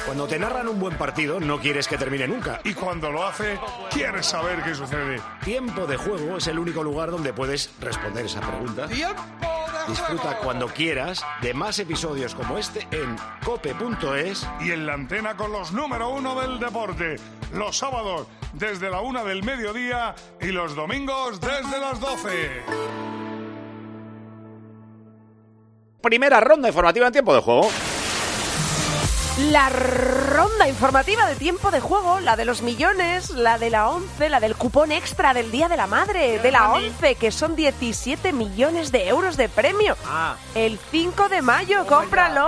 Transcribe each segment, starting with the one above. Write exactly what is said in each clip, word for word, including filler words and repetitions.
Cuando te narran un buen partido, no quieres que termine nunca. Y cuando lo hace, quieres saber qué sucede. Tiempo de Juego es el único lugar donde puedes responder esa pregunta. ¡Tiempo de Disfruta juego! cuando quieras de más episodios como este en cope punto es. Y en la antena con los número uno del deporte. Los sábados desde la una del mediodía y los domingos desde las doce. Primera ronda informativa en Tiempo de Juego. La ronda informativa de Tiempo de Juego, la de los millones, la de la once, la del cupón extra del Día de la Madre, de la once, que son diecisiete millones de euros de premio. Ah. El cinco de mayo, cómpralo.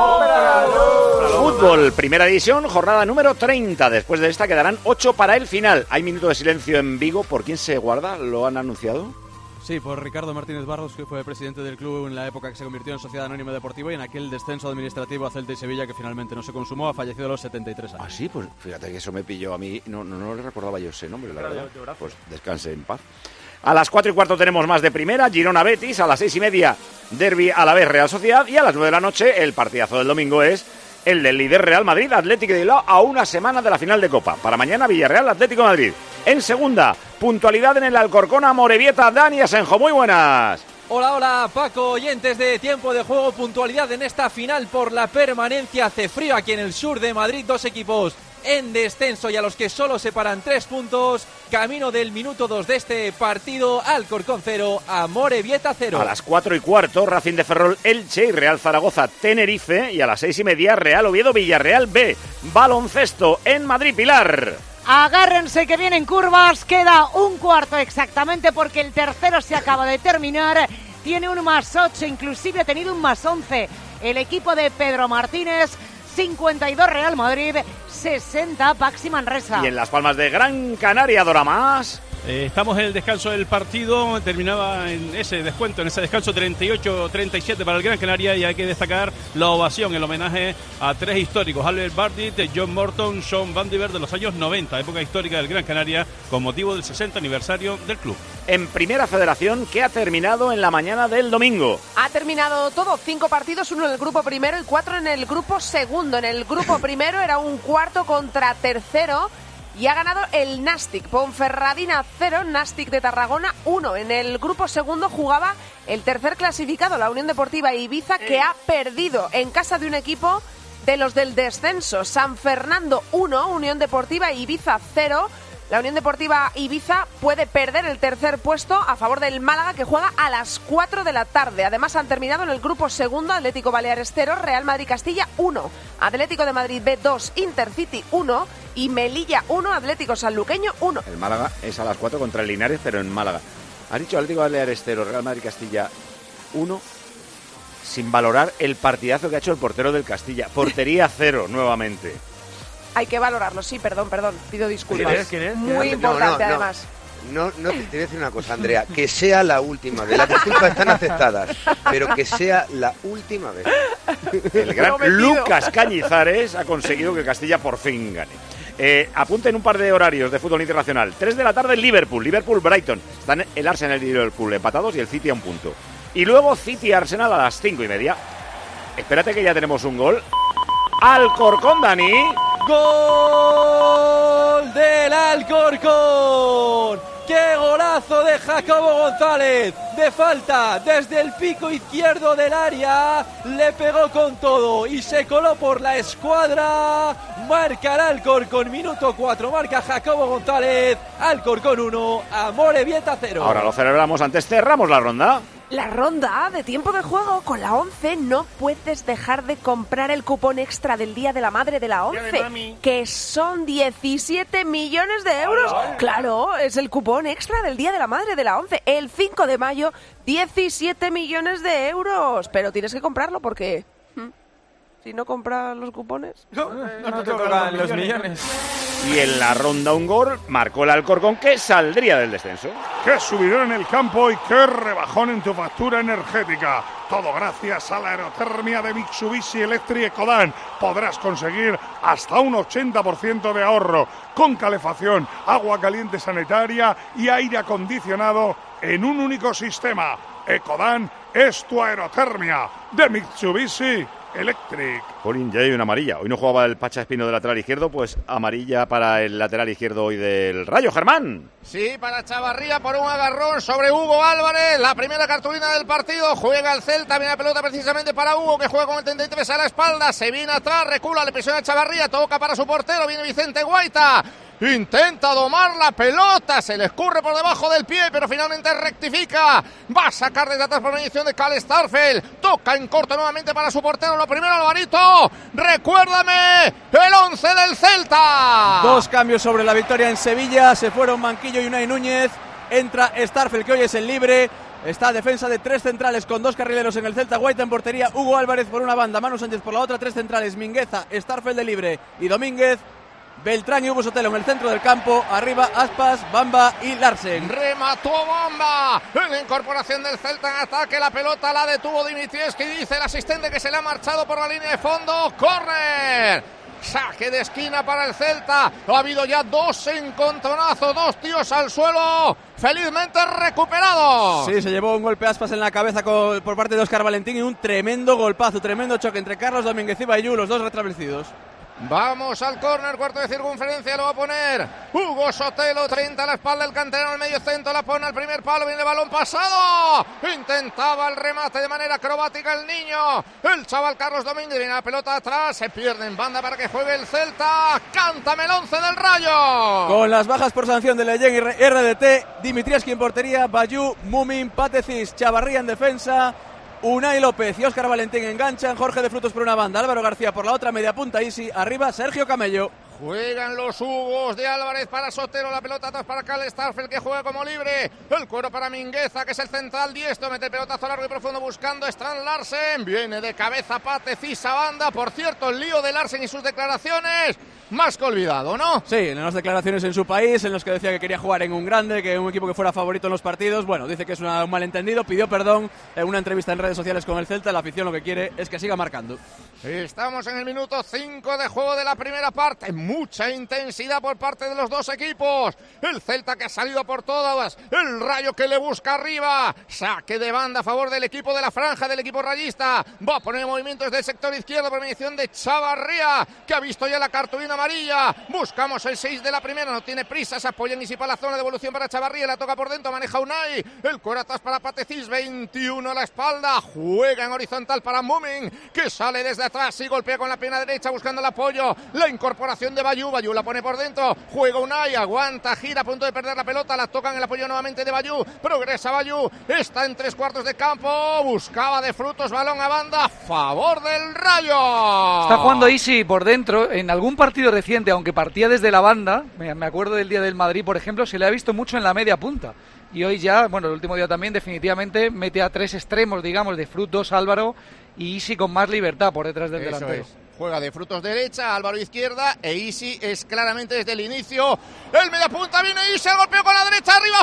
¡Cómpralo! Fútbol, primera división, jornada número treinta. Después de esta quedarán ocho para el final. Hay minuto de silencio en Vigo. ¿Por quién se guarda? ¿Lo han anunciado? Sí, por Ricardo Martínez Barros, que fue presidente del club en la época que se convirtió en Sociedad Anónima Deportiva y en aquel descenso administrativo a Celta y Sevilla que finalmente no se consumó. Ha fallecido a los setenta y tres años. Ah, sí, pues fíjate que eso me pilló a mí. No, no, no le recordaba yo ese nombre, la verdad. Pues descanse en paz. A las cuatro y cuarto tenemos más de primera, Girona Betis. A las seis y media, Derbi Alavés Real Sociedad. Y a las nueve de la noche, el partidazo del domingo es el del líder Real Madrid, Atlético de Bilbao, a una semana de la final de Copa. Para mañana, Villarreal, Atlético de Madrid. En segunda, puntualidad en el Alcorcón, Amorebieta, Dani Asenjo. Muy buenas. Hola, hola, Paco, oyentes de Tiempo de Juego. Puntualidad en esta final por la permanencia. Hace frío aquí en el sur de Madrid. Dos equipos en descenso y a los que solo separan tres puntos. Camino del minuto dos de este partido. Alcorcón cero, Amorebieta cero. A las cuatro y cuarto, Racing de Ferrol, Elche y Real Zaragoza, Tenerife. Y a las seis y media, Real Oviedo, Villarreal B. Baloncesto en Madrid, Pilar. Agárrense que vienen curvas, queda un cuarto exactamente porque el tercero se acaba de terminar, tiene un más ocho, inclusive ha tenido un más once. El equipo de Pedro Martínez, cincuenta y dos Real Madrid, sesenta Paxi Manresa. Y en Las Palmas de Gran Canaria, Dora Más. Eh, estamos en el descanso del partido, terminaba en ese descuento, en ese descanso treinta y ocho treinta y siete para el Gran Canaria y hay que destacar la ovación, el homenaje a tres históricos, Albert Bardit, John Morton, Sean Van Diver de los años noventa, época histórica del Gran Canaria, con motivo del sesenta aniversario del club. En Primera Federación, que ha terminado en la mañana del domingo. Ha terminado todo, cinco partidos, uno en el grupo primero y cuatro en el grupo segundo. En el grupo primero era un cuarto contra tercero. Y ha ganado el Nàstic, Ponferradina cero, Nàstic de Tarragona uno. En el grupo segundo jugaba el tercer clasificado, la Unión Deportiva Ibiza, que ha perdido en casa de un equipo de los del descenso. San Fernando uno, Unión Deportiva Ibiza cero. La Unión Deportiva Ibiza puede perder el tercer puesto a favor del Málaga, que juega a las cuatro de la tarde. Además han terminado en el grupo segundo Atlético Baleares cero, Real Madrid Castilla uno, Atlético de Madrid B dos, Intercity uno y Melilla uno, Atlético Sanluqueño uno. El Málaga es a las cuatro contra el Linares, pero en Málaga. Has dicho Atlético Baleares cero, Real Madrid Castilla uno, sin valorar el partidazo que ha hecho el portero del Castilla. Portería cero nuevamente. Hay que valorarlo, sí, perdón, perdón, pido disculpas. ¿Quién es? ¿Quién es? Muy importante, no, no, además. No, no, te, te voy a decir una cosa, Andrea, que sea la última vez. Las disculpas están aceptadas, pero que sea la última vez. El gran Lucas Cañizares ha conseguido que Castilla por fin gane. Eh, apunten un par de horarios de fútbol internacional. tres de la tarde Liverpool, Liverpool-Brighton. Están el Arsenal y el Liverpool empatados y el City a un punto. Y luego City-Arsenal a las cinco y media. Espérate que ya tenemos un gol. Alcorcón, Dani. ¡Gol del Alcorcón! ¡Qué golazo de Jacobo González! De falta, desde el pico izquierdo del área, le pegó con todo y se coló por la escuadra. Marca el Alcorcón, minuto cuatro, marca Jacobo González. Alcorcón uno, Amorebieta cero. Ahora lo celebramos, antes cerramos la ronda. La ronda de Tiempo de Juego con la once. No puedes dejar de comprar el cupón extra del Día de la Madre de la once, que son diecisiete millones de euros. Hola. Claro, es el cupón extra del Día de la Madre de la once. El cinco de mayo, diecisiete millones de euros. Pero tienes que comprarlo porque... ¿hmm? Si no compras los cupones... No, no, no te tocan los millones. Y en la ronda un gol marcó el Alcorcón, que saldría del descenso. ¡Qué subidón en el campo y qué rebajón en tu factura energética! Todo gracias a la aerotermia de Mitsubishi Electric Ecodan. Podrás conseguir hasta un ochenta por ciento de ahorro con calefacción, agua caliente sanitaria y aire acondicionado en un único sistema. Ecodan es tu aerotermia de Mitsubishi Electric. Colin, ya hay una amarilla. Hoy no jugaba el Pacha Espino del lateral izquierdo, pues amarilla para el lateral izquierdo hoy del Rayo. Germán. Sí, para Chavarría por un agarrón sobre Hugo Álvarez. La primera cartulina del partido. Juega el Celta. Viene la pelota precisamente para Hugo, que juega con el treinta y tres a la espalda. Se viene atrás, recula, le presiona a Chavarría. Toca para su portero. Viene Vicente Guaita. Intenta domar la pelota, se le escurre por debajo del pie, pero finalmente rectifica. Va a sacar desde atrás por mediación de Karl Starfelt. Toca en corto nuevamente para su portero. Lo primero, Alvarito. Recuérdame el once del Celta. Dos cambios sobre la victoria en Sevilla. Se fueron Manquillo y Unai Núñez. Entra Starfelt, que hoy es el libre. Está defensa de tres centrales con dos carrileros en el Celta. Guaita en portería, Hugo Álvarez por una banda, Manu Sánchez por la otra. Tres centrales, Mingueza, Starfelt de libre y Domínguez. Beltrán y Hugo Sotelo en el centro del campo. Arriba Aspas, Bamba y Larsen. Remató Bamba. La incorporación del Celta en ataque. La pelota la detuvo Dimitrievski. Dice el asistente que se le ha marchado por la línea de fondo. ¡Córner! Saque de esquina para el Celta. Ha habido ya dos encontronazos. Dos tíos al suelo. Felizmente recuperados. Sí, se llevó un golpe Aspas en la cabeza con, por parte de Óscar Valentín. Y un tremendo golpazo. Tremendo choque entre Carlos Domínguez y Bayú. Los dos retrablecidos. Vamos al córner, cuarto de circunferencia, lo va a poner Hugo Sotelo, treinta a la espalda, el canterano al medio centro, la pone al primer palo, viene el balón pasado, intentaba el remate de manera acrobática el niño, el chaval Carlos Domínguez, viene la pelota atrás, se pierde en banda para que juegue el Celta, cántame el once del Rayo. Con las bajas por sanción de Leyen y R D T, Dimitrievski en portería, Bayú, Mumin, Patecis, Chavarría en defensa, Unai López y Óscar Valentín enganchan, Jorge de Frutos por una banda, Álvaro García por la otra, media punta Isi, arriba Sergio Camello. Juegan los Hugos de Álvarez para Sotelo, la pelota atrás para Karl Starfelt, que juega como libre, el cuero para Mingueza, que es el central diestro, mete el pelotazo largo y profundo buscando Strand Larsen, viene de cabeza Patecis a banda, por cierto el lío de Larsen y sus declaraciones, más que olvidado, ¿no? Sí, en las declaraciones en su país, en los que decía que quería jugar en un grande, que un equipo que fuera favorito en los partidos, bueno, dice que es una, un malentendido, pidió perdón en una entrevista en redes sociales con el Celta, la afición lo que quiere es que siga marcando. Estamos en el minuto cinco de juego de la primera parte, mucha intensidad por parte de los dos equipos, el Celta que ha salido por todas, el Rayo que le busca arriba, saque de banda a favor del equipo de la franja, del equipo rayista, va a poner movimientos del sector izquierdo por mediación de Chavarría, que ha visto ya la cartulina amarilla, buscamos el seis de la primera, no tiene prisa, se apoya Isi para la zona de evolución para Chavarría, la toca por dentro, maneja Unai, el cuero atrás para Patecis, veintiuno a la espalda, juega en horizontal para Mumin, que sale desde atrás y golpea con la pierna derecha buscando el apoyo, la incorporación de Bayú, Bayú la pone por dentro, juega Unai, aguanta, gira a punto de perder la pelota, la tocan el apoyo nuevamente de Bayú, progresa Bayú, está en tres cuartos de campo, buscaba de Frutos, balón a banda, a favor del Rayo. Está jugando Isi por dentro, en algún partido reciente, aunque partía desde la banda, me acuerdo del día del Madrid, por ejemplo, se le ha visto mucho en la media punta. Y hoy ya, bueno, el último día también, definitivamente mete a tres extremos, digamos, de Frutos, Álvaro y Isi con más libertad por detrás del Eso delantero. Es. Juega de Frutos derecha, Álvaro izquierda e Isi es claramente desde el inicio. El mediapunta viene Isi, el golpeo con la derecha, arriba,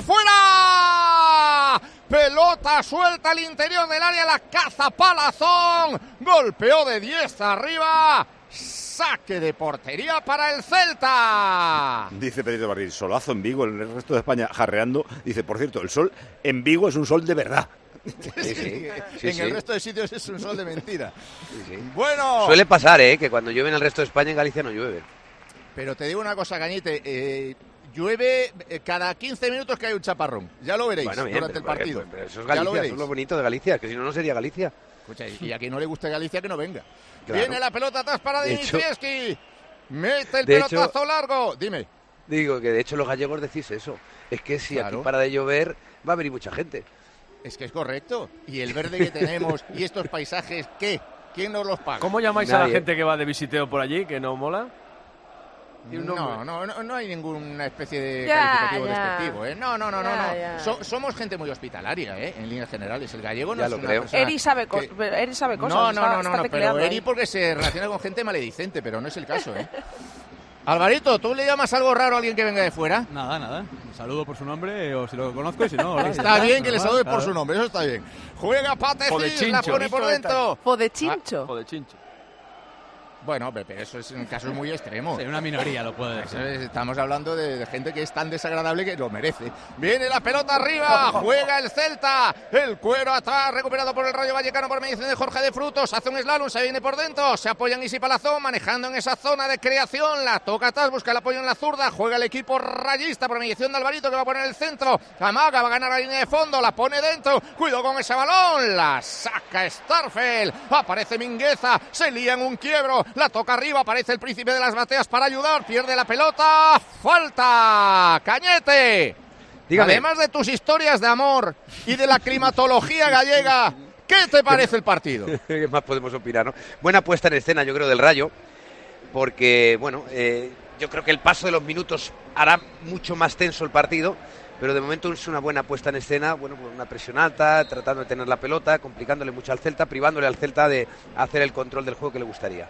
fuera. Pelota suelta al interior del área, la caza Palazón. Golpeó de diez arriba. Saque de portería para el Celta. Dice Pedrito Barril, solazo en Vigo, en el resto de España jarreando. Dice, por cierto, el sol en Vigo es un sol de verdad. Sí, sí, sí, en sí. El resto de sitios es un sol de mentira. Sí, sí. Bueno. Suele pasar, ¿eh? Que cuando llueve en el resto de España, en Galicia no llueve. Pero te digo una cosa, Cañete. Eh, llueve cada quince minutos que hay un chaparrón. Ya lo veréis bueno, bien, durante pero, el partido. Pero, pero eso es Galicia, lo eso es lo bonito de Galicia, que si no, no sería Galicia. Escucha, y a quien no le guste Galicia, que no venga. Claro. Viene la pelota atrás para Dimitrievski. Mete el de pelotazo hecho, largo. Dime. Digo que de hecho los gallegos decís eso. Es que si claro. aquí para de llover va a venir mucha gente. Es que es correcto. Y el verde que tenemos y estos paisajes, ¿qué? ¿Quién nos los paga? ¿Cómo llamáis Nadie. a la gente que va de visiteo por allí, que no mola? No, no, no, no hay ninguna especie de ya, calificativo ya. despectivo, ¿eh? No, no, no, ya, no. no. Ya. So, somos gente muy hospitalaria, ¿eh? En líneas generales. El gallego no ya es lo una creo. persona Eri sabe, co que... Eri sabe cosas. No, no, está, no, no, está no pero Eri ahí. porque se relaciona con gente maledicente, pero no es el caso, ¿eh? Alvarito, ¿tú le llamas algo raro a alguien que venga de fuera? Nada, nada. Un saludo por su nombre, o si lo conozco, y si no... Hola, está bien que le salude claro. por su nombre, eso está bien. Juega Patecis, la pone por dentro. Fodechincho. Fodechincho. Bueno, pero eso es un caso muy extremo. Sí, una minoría lo puede decir. Estamos hablando de, de gente que es tan desagradable que lo merece. Viene la pelota arriba, juega el Celta, el cuero atrás, recuperado por el Rayo Vallecano por mediación de Jorge de Frutos, hace un slalom, se viene por dentro, se apoya en Isi Palazón, manejando en esa zona de creación, la toca atrás, busca el apoyo en la zurda, juega el equipo rayista por mediación de Alvarito, que va a poner el centro, amaga, va a ganar la línea de fondo, la pone dentro, cuidado con ese balón, la saca Starfel, aparece Mingueza, se lía en un quiebro, la toca arriba, aparece el príncipe de las bateas para ayudar, pierde la pelota, falta, Cañete. Dígame. Además de tus historias de amor y de la climatología gallega, ¿qué te parece el partido? ¿Qué más podemos opinar, no? Buena puesta en escena, yo creo, del Rayo, porque, bueno, eh, yo creo que el paso de los minutos hará mucho más tenso el partido, pero de momento es una buena puesta en escena, bueno, pues una presión alta, tratando de tener la pelota, complicándole mucho al Celta, privándole al Celta de hacer el control del juego que le gustaría.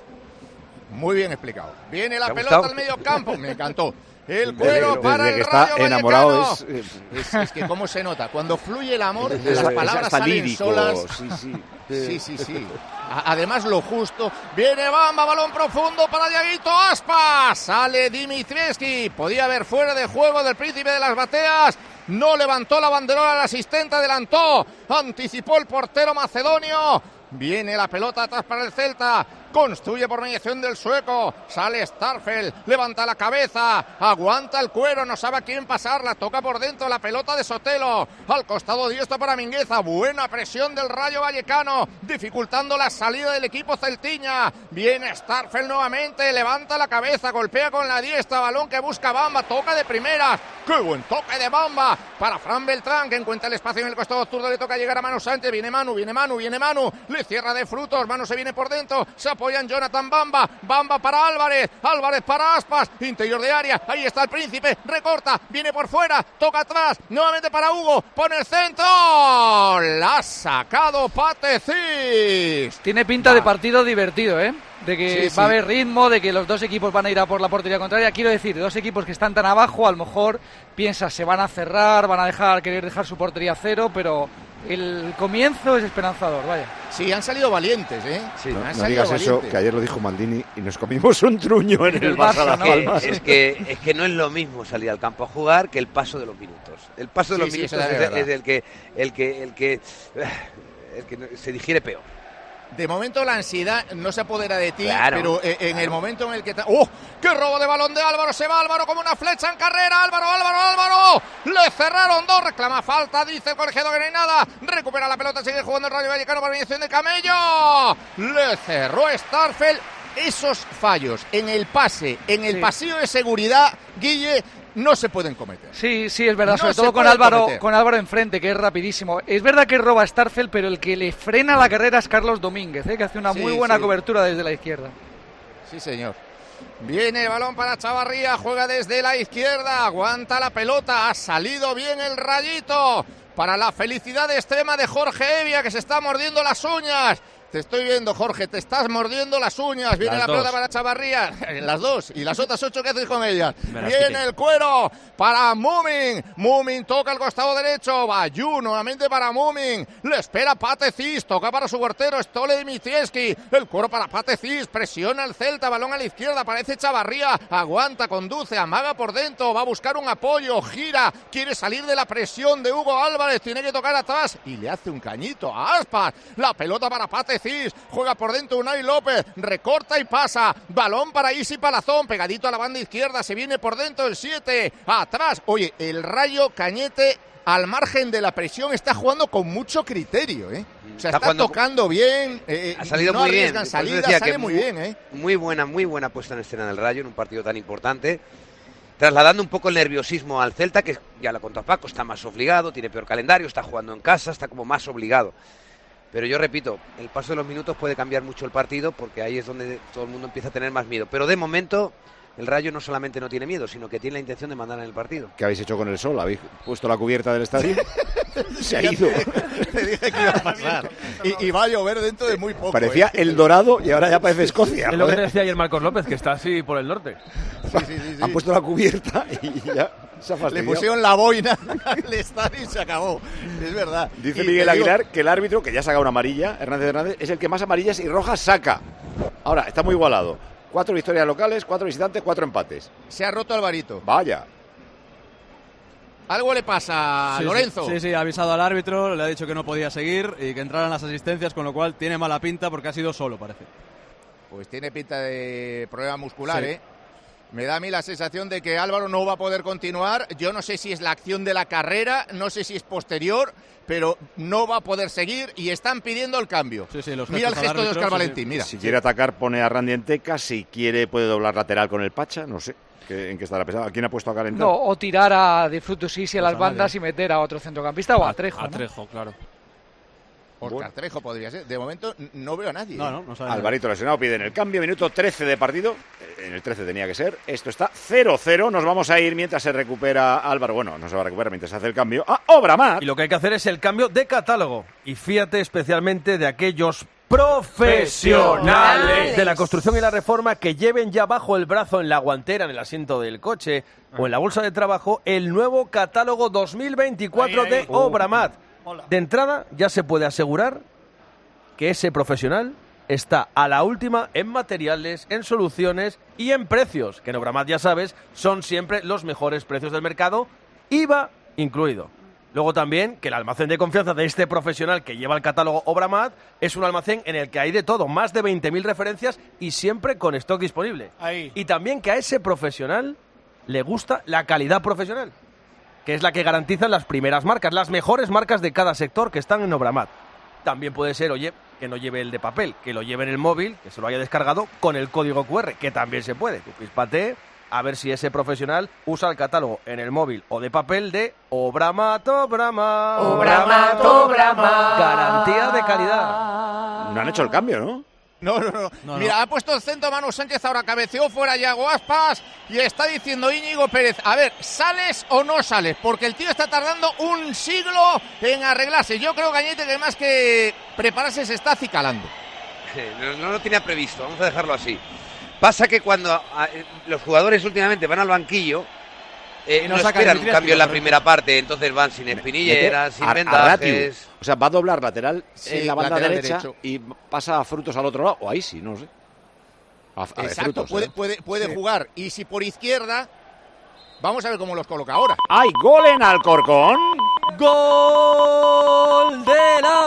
Muy bien explicado. Viene la pelota al medio campo. Me encantó. El cuero para el que está Rayo enamorado Vallecano. es, es, es que cómo se nota. Cuando fluye el amor, es, las es, palabras hasta salen lírico. solas. Sí, sí. Sí, sí, sí. A- además, lo justo. Viene Bamba, balón profundo para Diaguito Aspas. Sale Dimitrievski. Podía haber fuera de juego del príncipe de las bateas. No levantó la banderola, el asistente adelantó. Anticipó el portero macedonio. Viene la pelota atrás para el Celta. Construye por mediación del sueco. Sale Starfel. Levanta la cabeza. Aguanta el cuero. No sabe a quién pasarla. Toca por dentro la pelota de Sotelo. Al costado diestro para Mingueza. Buena presión del Rayo Vallecano. Dificultando la salida del equipo celtiña. Viene Starfel nuevamente. Levanta la cabeza. Golpea con la diestra. Balón que busca Bamba. Toca de primeras. ¡Qué buen toque de Bamba! Para Fran Beltrán, que encuentra el espacio en el costado zurdo. Le toca llegar a Manu Sánchez. Viene Manu, viene Manu, viene Manu. Le cierra de Frutos. Manu se viene por dentro. Se apoya en Jonathan Bamba. Bamba para Álvarez. Álvarez para Aspas. Interior de área. Ahí está el príncipe. Recorta. Viene por fuera. Toca atrás. Nuevamente para Hugo. Pone el centro. La ha sacado Patecís. Tiene pinta de partido divertido, ¿eh? De que Sí, va a sí. haber ritmo, de que los dos equipos van a ir a por la portería contraria. Quiero decir, dos equipos que están tan abajo, a lo mejor piensas se van a cerrar, van a dejar querer dejar su portería a cero, pero el comienzo es esperanzador, vaya. Sí, han salido valientes, ¿eh? Sí, Han No, no salido digas eso, valientes. que ayer lo dijo Maldini y nos comimos un truño en el, El Barça Barça, Las ¿no? Palmas. Es que, es que no es lo mismo salir al campo a jugar que el paso de los minutos. El paso de Sí, los sí, minutos eso es es, verdad. es el que el que el que el que no- se digiere peor. De momento la ansiedad no se apodera de ti, Claro, pero eh, en claro. el momento en el que... ta- ¡Oh! ¡Qué robo de balón de Álvaro! Se va Álvaro como una flecha en carrera. ¡Álvaro, Álvaro, Álvaro! Le cerraron dos. Reclama falta, dice el colegiado que no hay nada. Recupera la pelota, sigue jugando el Rayo Vallecano por mediación de Camello. Le cerró Starfel. Esos fallos en el pase, en el Sí. pasillo de seguridad, Guille, no se pueden cometer. Sí, sí, es verdad, No sobre se todo con puede Álvaro, cometer. con Álvaro enfrente, que es rapidísimo. Es verdad que roba Starfel, pero el que le frena la carrera es Carlos Domínguez, ¿eh? Que hace una Sí, muy buena sí. cobertura desde la izquierda. Sí, señor. Viene el balón para Chavarría, juega desde la izquierda, aguanta la pelota, ha salido bien el Rayito. Para la felicidad extrema de Jorge Evia, que se está mordiendo las uñas. Te estoy viendo, Jorge, te estás mordiendo las uñas. Viene Las la pelota dos. para Chavarría. Las dos. ¿Y las otras ocho qué haces con ellas? Me las Viene quité. el cuero para Mumin. Mumin toca el costado derecho. Bayú nuevamente para Mumin. Le espera Patecís. Toca para su portero. Stole Dimitrievski. El cuero para Patecís. Presiona el Celta. Balón a la izquierda. Aparece Chavarría. Aguanta, conduce, amaga por dentro. Va a buscar un apoyo. Gira. Quiere salir de la presión de Hugo Álvarez. Tiene que tocar atrás. Y le hace un cañito a Aspas. La pelota para Patecís. Juega por dentro Unai López. Recorta y pasa. Balón para Isi Palazón. Pegadito a la banda izquierda. Se viene por dentro el siete. Atrás. Oye, el Rayo Cañete, al margen de la presión, está jugando con mucho criterio, ¿eh? O sea, Está está, jugando tocando bien. eh, Ha salido no muy bien. arriesgan Por eso salidas, decía sale que muy mu- bien, ¿eh? Muy buena, muy buena puesta en escena del Rayo en un partido tan importante. Trasladando un poco el nerviosismo al Celta, que ya lo contó Paco, está más obligado, tiene peor calendario, está jugando en casa, está como más obligado. Pero yo repito, el paso de los minutos puede cambiar mucho el partido, porque ahí es donde todo el mundo empieza a tener más miedo. Pero de momento, el Rayo no solamente no tiene miedo, sino que tiene la intención de mandar en el partido. ¿Qué habéis hecho con el sol? ¿Habéis puesto la cubierta del estadio? Se ha ido. Te dije que iba a pasar. Y, y va a llover dentro de muy poco. Parecía ¿eh? El Dorado y ahora ya parece Escocia. Es lo que te joder. decía ayer Marcos López, que está así por el norte. Sí, sí, sí, sí. Han puesto la cubierta y ya se ha Le fastidiado. pusieron la boina al estadio y se acabó. Es verdad. Dice Y Miguel te digo- Aguilar que el árbitro, que ya saca una amarilla, Hernández Hernández, es el que más amarillas y rojas saca. Ahora, está muy igualado. Cuatro victorias locales, cuatro visitantes, cuatro empates. Se ha roto Alvarito. Vaya. Algo le pasa a sí, Lorenzo. Sí, sí, ha avisado al árbitro, le ha dicho que no podía seguir y que entraran las asistencias, con lo cual tiene mala pinta porque ha sido solo, parece. Pues tiene pinta de problema muscular, Sí. ¿eh? Me da a mí la sensación de que Álvaro no va a poder continuar. Yo no sé si es la acción de la carrera, no sé si es posterior, pero no va a poder seguir y están pidiendo el cambio. Sí, sí, los mira el gestos gesto al de árbitro, Óscar sí, Valentín, sí. mira. Si quiere atacar, pone a Randy Enteca. Si quiere, puede doblar lateral con el Pacha. No sé ¿qué, en qué estará pesado. ¿A quién ha puesto a calentar? No, o tirar a De Frutos y a Pues las a bandas nadie. y meter a otro centrocampista o a Trejo. A ¿no? Trejo, claro. Óscar Bueno. Trejo podría ser. De momento n- no veo a nadie. No, no, no sabe. Alvarito lesionado, piden el cambio. Minuto trece de partido. En el trece tenía que ser. Esto está cero cero. Nos vamos a ir mientras se recupera Álvaro. Bueno, no se va a recuperar mientras se hace el cambio. ¡Ah, Obramat! Y lo que hay que hacer es el cambio de catálogo. Y fíjate especialmente de aquellos profesionales de la construcción y la reforma que lleven ya bajo el brazo, en la guantera, en el asiento del coche o en la bolsa de trabajo, el nuevo catálogo dos mil veinticuatro Ahí, ahí. de Obramat. De entrada ya se puede asegurar que ese profesional está a la última en materiales, en soluciones y en precios, que en Obramat, ya sabes, son siempre los mejores precios del mercado, I V A incluido. Luego también que el almacén de confianza de este profesional que lleva el catálogo Obramat es un almacén en el que hay de todo, más de veinte mil referencias y siempre con stock disponible. Ahí. Y también que a ese profesional le gusta la calidad profesional, que es la que garantizan las primeras marcas, las mejores marcas de cada sector que están en Obramat. También puede ser, oye, que no lleve el de papel, que lo lleve en el móvil, que se lo haya descargado con el código cu erre, que también se puede. Tú pispate a ver si ese profesional usa el catálogo en el móvil o de papel de Obramat, Obramat. Obramat, Obramat. Garantía de calidad. No han hecho el cambio, ¿no? No, no, no. No, Mira, no. ha puesto el centro Manu Sánchez, ahora cabeceó fuera Yago Aspas y está diciendo Íñigo Pérez, a ver, ¿sales o no sales? Porque el tío está tardando un siglo en arreglarse. Yo creo, Gañete, que más que prepararse se está acicalando. No, no lo tenía previsto, vamos a dejarlo así. Pasa que cuando a, los jugadores últimamente van al banquillo, eh, Y no, no sacan esperan el un triángulo, cambio en la correcto. primera parte, entonces van sin espinilleras, sin A- a vendajes. Ratiu. O sea, va a doblar lateral Sí, en la banda lateral derecha derecho. y pasa a Frutos al otro lado. O ahí sí, no sé. A, a de Exacto, Frutos, puede, ¿eh? puede, puede Sí. jugar. Y si por izquierda, vamos a ver cómo los coloca ahora. ¡Hay gol en Alcorcón! Gol de la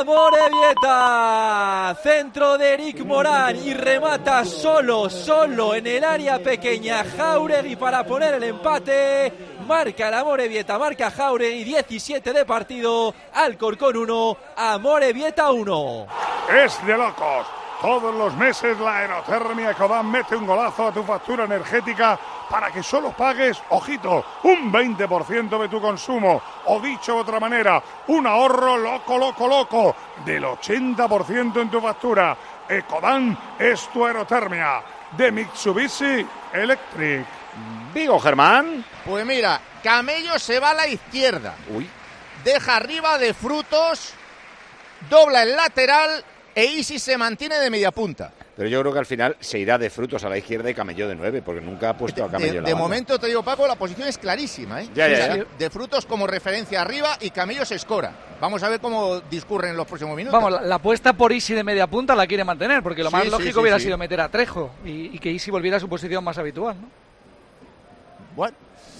Morevieta. Centro de Eric Morán y remata solo, solo en el área pequeña Jauregui para poner el empate. Marca la Morevieta, marca Jauregui, diecisiete de partido. Alcorcón uno, a Morevieta uno. Es de locos. Todos los meses la Aerotermia Ecodan mete un golazo a tu factura energética para que solo pagues, ojito, un veinte por ciento de tu consumo. O dicho de otra manera, un ahorro loco, loco, loco del ochenta por ciento en tu factura. Ecodan es tu Aerotermia de Mitsubishi Electric. Vigo, Germán. Pues mira, Camello se va a la izquierda. Uy. Deja arriba de Frutos, dobla el lateral e Isi se mantiene de media punta. Pero yo creo que al final se irá de Frutos a la izquierda y Camello de nueve, porque nunca ha puesto a Camello De, en la de banda. momento, te digo, Paco, la posición es clarísima, ¿eh? Ya, ya, O sea, ya. De Frutos como referencia arriba y Camello se escora. Vamos a ver cómo discurren en los próximos minutos. Vamos, la, la apuesta por Isi de media punta la quiere mantener, porque lo Sí, más sí, lógico sí, hubiera sí. sido meter a Trejo y, y que Isi volviera a su posición más habitual, ¿no? Bueno.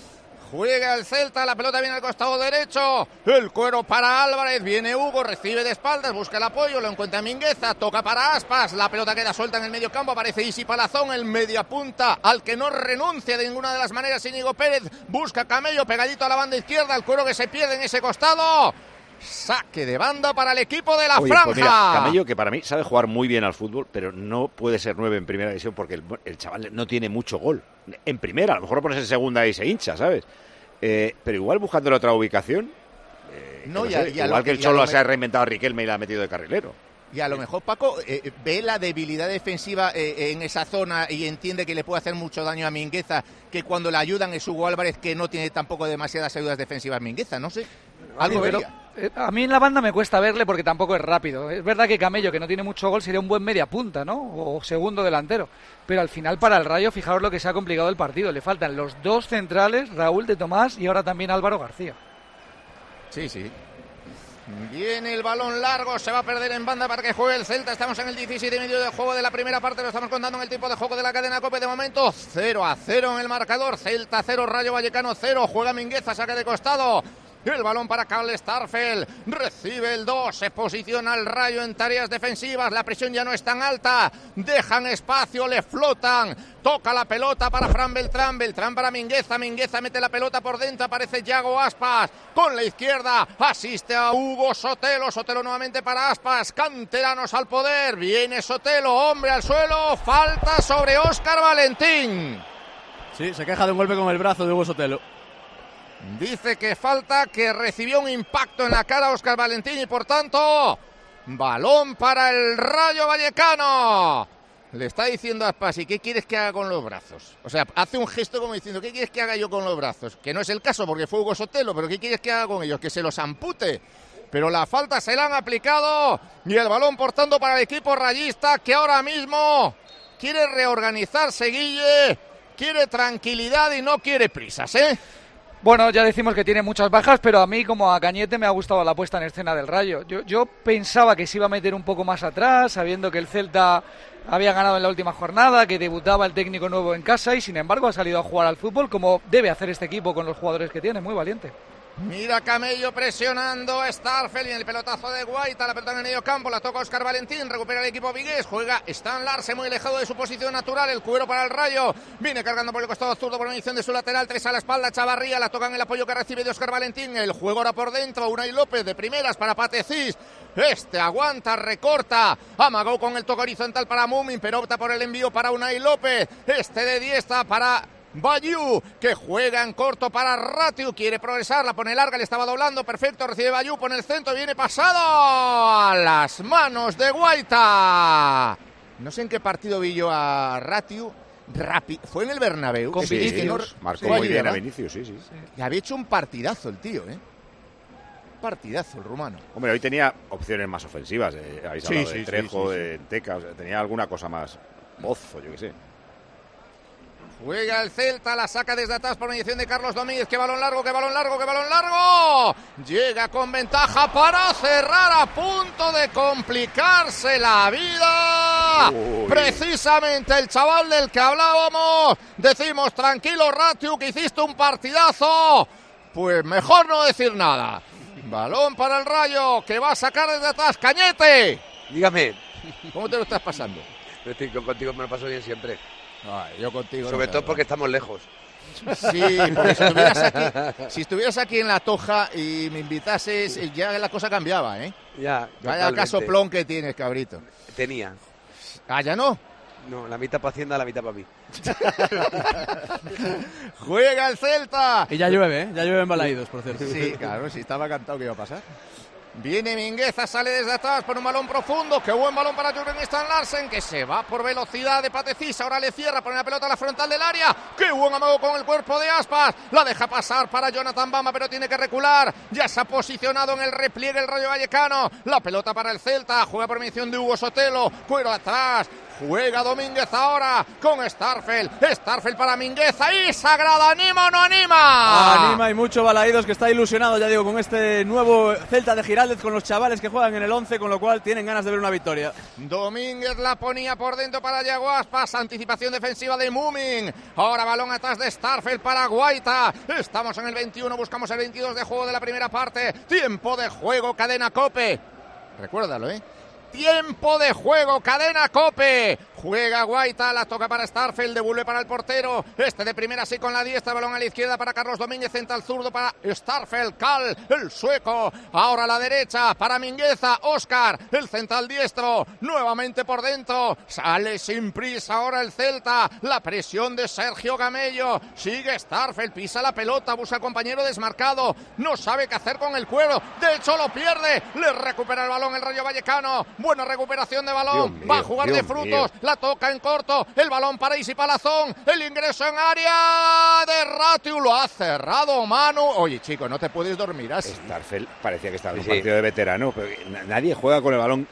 Juega el Celta, la pelota viene al costado derecho, el cuero para Álvarez, viene Hugo, recibe de espaldas, busca el apoyo, lo encuentra Mingueza, toca para Aspas, la pelota queda suelta en el medio campo, aparece Isi Palazón, el media punta, al que no renuncia de ninguna de las maneras Íñigo Pérez, busca Camello, pegadito a la banda izquierda, el cuero que se pierde en ese costado, saque de banda para el equipo de la Oye, franja. pues mira, Camello, que para mí sabe jugar muy bien al fútbol, pero no puede ser nueve en primera división porque el, el chaval no tiene mucho gol. En primera, a lo mejor lo pones en segunda y se hincha, ¿sabes? Eh, pero igual buscándole otra ubicación. Eh, No, que y a- sé, y a igual lo- que el y a Cholo lo se ha me- reinventado a Riquelme y la ha metido de carrilero. Y a lo mejor Paco eh, ve la debilidad defensiva eh, en esa zona y entiende que le puede hacer mucho daño a Mingueza, que cuando le ayudan es Hugo Álvarez, que no tiene tampoco demasiadas ayudas defensivas Mingueza, no sé. Algo Sí, pero, vería. eh, a mí en la banda me cuesta verle porque tampoco es rápido. Es verdad que Camello, que no tiene mucho gol, sería un buen media punta, ¿no? O segundo delantero. Pero al final para el Rayo, fijaos lo que se ha complicado el partido. Le faltan los dos centrales, Raúl de Tomás y ahora también Álvaro García. Sí, sí. Viene el balón largo, se va a perder en banda para que juegue el Celta. Estamos en el diecisiete y medio de juego de la primera parte. Lo estamos contando en el tiempo de juego de la cadena COPE. De momento cero a cero en el marcador. Celta cero, Rayo Vallecano cero. Juega Mingueza, saque de costado. El balón para Karl Starfelt, recibe el dos, se posiciona el Rayo en tareas defensivas, la presión ya no es tan alta, dejan espacio, le flotan, toca la pelota para Fran Beltrán, Beltrán para Mingueza, Mingueza mete la pelota por dentro, aparece Yago Aspas, con la izquierda, asiste a Hugo Sotelo, Sotelo nuevamente para Aspas, canteranos al poder, viene Sotelo, hombre al suelo, falta sobre Óscar Valentín. Sí, se queja de un golpe con el brazo de Hugo Sotelo. Dice que falta, que recibió un impacto en la cara a Óscar Valentín y por tanto, balón para el Rayo Vallecano. Le está diciendo a Aspas, ¿y qué quieres que haga con los brazos? O sea, hace un gesto como diciendo, ¿qué quieres que haga yo con los brazos? Que no es el caso porque fue Hugo Sotelo, pero ¿qué quieres que haga con ellos? Que se los ampute. Pero la falta se la han aplicado y el balón por tanto para el equipo rayista que ahora mismo quiere reorganizarse, Guille, quiere tranquilidad y no quiere prisas, ¿eh? Bueno, ya decimos que tiene muchas bajas, pero a mí, como a Cañete, me ha gustado la puesta en escena del Rayo. Yo, yo pensaba que se iba a meter un poco más atrás, sabiendo que el Celta había ganado en la última jornada, que debutaba el técnico nuevo en casa y, sin embargo, ha salido a jugar al fútbol como debe hacer este equipo con los jugadores que tiene. Muy valiente. Mira Camello presionando a Starfelt y en el pelotazo de Guaita, la pelota en el medio campo, la toca Óscar Valentín, recupera el equipo vigués, juega Stan Larsen muy alejado de su posición natural, el cuero para el Rayo, viene cargando por el costado zurdo por medición de su lateral, tres a la espalda, Chavarría, la toca en el apoyo que recibe de Óscar Valentín, el juego ahora por dentro, Unai López de primeras para Patecís, este aguanta, recorta, amagó con el toque horizontal para Mumin, pero opta por el envío para Unai López, este de diestra para Bayú, que juega en corto para Ratiu, quiere progresar, la pone larga, le estaba doblando, perfecto, recibe Bayú, pone el centro, viene pasado a las manos de Guaita. No sé en qué partido vi yo a Ratiu, Rapi, fue en el Bernabéu. Con sí, Vinicius, sí, marcó muy bien a Vinicius, sí, sí. Y había hecho un partidazo el tío, ¿eh? Partidazo el rumano. Hombre, hoy tenía opciones más ofensivas, eh, habéis sí, hablado sí, de Trejo, sí, sí, de Teca, o sea, tenía alguna cosa más, Bozo, yo qué sé. Juega el Celta, la saca desde atrás por mediación de Carlos Domínguez. ¡Qué balón largo, qué balón largo, qué balón largo! Llega con ventaja para cerrar, a punto de complicarse la vida. Uy. Precisamente el chaval del que hablábamos. Decimos, tranquilo Ratiu, que hiciste un partidazo. Pues mejor no decir nada. Balón para el Rayo, que va a sacar desde atrás. ¡Cañete! Dígame. ¿Cómo te lo estás pasando? Estoy contigo, me lo paso bien siempre. Ay, yo contigo. Sobre no, todo no. porque estamos lejos. Sí, porque si estuvieras aquí, si estuvieras aquí en La Toja y me invitases, ya la cosa cambiaba, ¿eh? Ya, vaya casoplón que tienes, cabrito. Tenía. ¿Ah, ya no? No, la mitad para Hacienda, la mitad para mí. Juega el Celta. Y ya llueve, ¿eh? Ya llueve en Balaídos, por cierto. Sí, claro, sí, estaba cantado que iba a pasar. Viene Mingueza, sale desde atrás por un balón profundo. Qué buen balón para Jürgen Stan Larsen, que se va por velocidad de Patecís. Ahora le cierra, pone la pelota a la frontal del área. Qué buen amago con el cuerpo de Aspas. La deja pasar para Jonathan Bamba, pero tiene que recular. Ya se ha posicionado en el repliegue el Rayo Vallecano. La pelota para el Celta. Juega por mediación de Hugo Sotelo. Cuero atrás. Juega Domínguez ahora con Starfelt. Starfelt para Mingueza. Y Sagrada, ¿anima o no anima? Anima y mucho Balaídos, que está ilusionado, ya digo, con este nuevo Celta de Giraldez, con los chavales que juegan en el once, con lo cual tienen ganas de ver una victoria. Domínguez la ponía por dentro para Yago Aspas. Anticipación defensiva de Mumin. Ahora balón atrás de Starfelt para Guaita. Estamos en el veintiuno, buscamos el veintidós de juego de la primera parte. Tiempo de juego, cadena COPE. Recuérdalo, ¿eh? Tiempo de juego, cadena COPE. Juega Guaita, la toca para Starfelt, devuelve para el portero. Este de primera sí con la diestra, balón a la izquierda para Carlos Domínguez, central zurdo para Starfelt, Cal, el sueco. Ahora a la derecha para Mingueza, Óscar, el central diestro, nuevamente por dentro. Sale sin prisa ahora el Celta, la presión de Sergio Gamello. Sigue Starfelt, pisa la pelota, busca al compañero desmarcado. No sabe qué hacer con el cuero, de hecho lo pierde. Le recupera el balón el Rayo Vallecano. Buena recuperación de balón, mío, va a jugar Dios de frutos, mío. La toca en corto, el balón para Isi Palazón, el ingreso en área de Ratiu, lo ha cerrado Manu. Oye, chico, no te puedes dormir así. Starfelt parecía que estaba en un sí. partido de veterano, pero nadie juega con el balón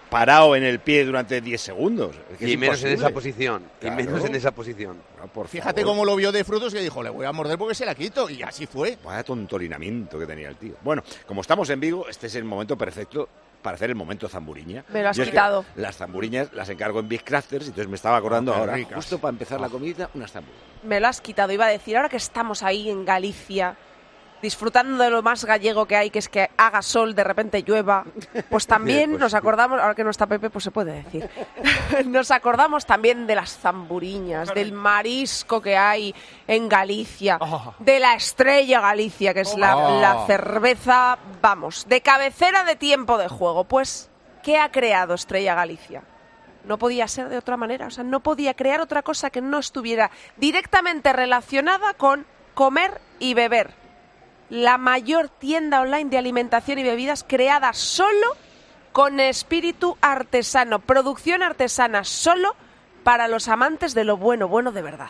parado en el pie durante diez segundos. Es que y es menos en imposible. esa posición. Claro. Y menos en esa posición. No, por Fíjate favor. cómo lo vio de Frutos, que dijo, le voy a morder porque se la quito. Y así fue. Vaya tontolinamiento que tenía el tío. Bueno, como estamos en Vigo, este es el momento perfecto para hacer el momento zamburiña. Me lo has Yo es que quitado. Las zamburiñas las encargo en Big Crafters, entonces me estaba acordando Oh, qué ahora, ricas. justo para empezar la comida, unas zamburiñas. Me lo has quitado. Iba a decir, ahora que estamos ahí en Galicia, disfrutando de lo más gallego que hay, que es que haga sol, de repente llueva, pues también Pues nos sí. acordamos, ahora que no está Pepe, pues se puede decir, nos acordamos también de las zamburiñas, del marisco que hay en Galicia, de la Estrella Galicia, que es la, Oh. la cerveza, vamos, de cabecera de tiempo de juego. Pues, ¿qué ha creado Estrella Galicia? No podía ser de otra manera, o sea, no podía crear otra cosa que no estuviera directamente relacionada con comer y beber. La mayor tienda online de alimentación y bebidas creada solo con espíritu artesano, producción artesana solo para los amantes de lo bueno, bueno de verdad.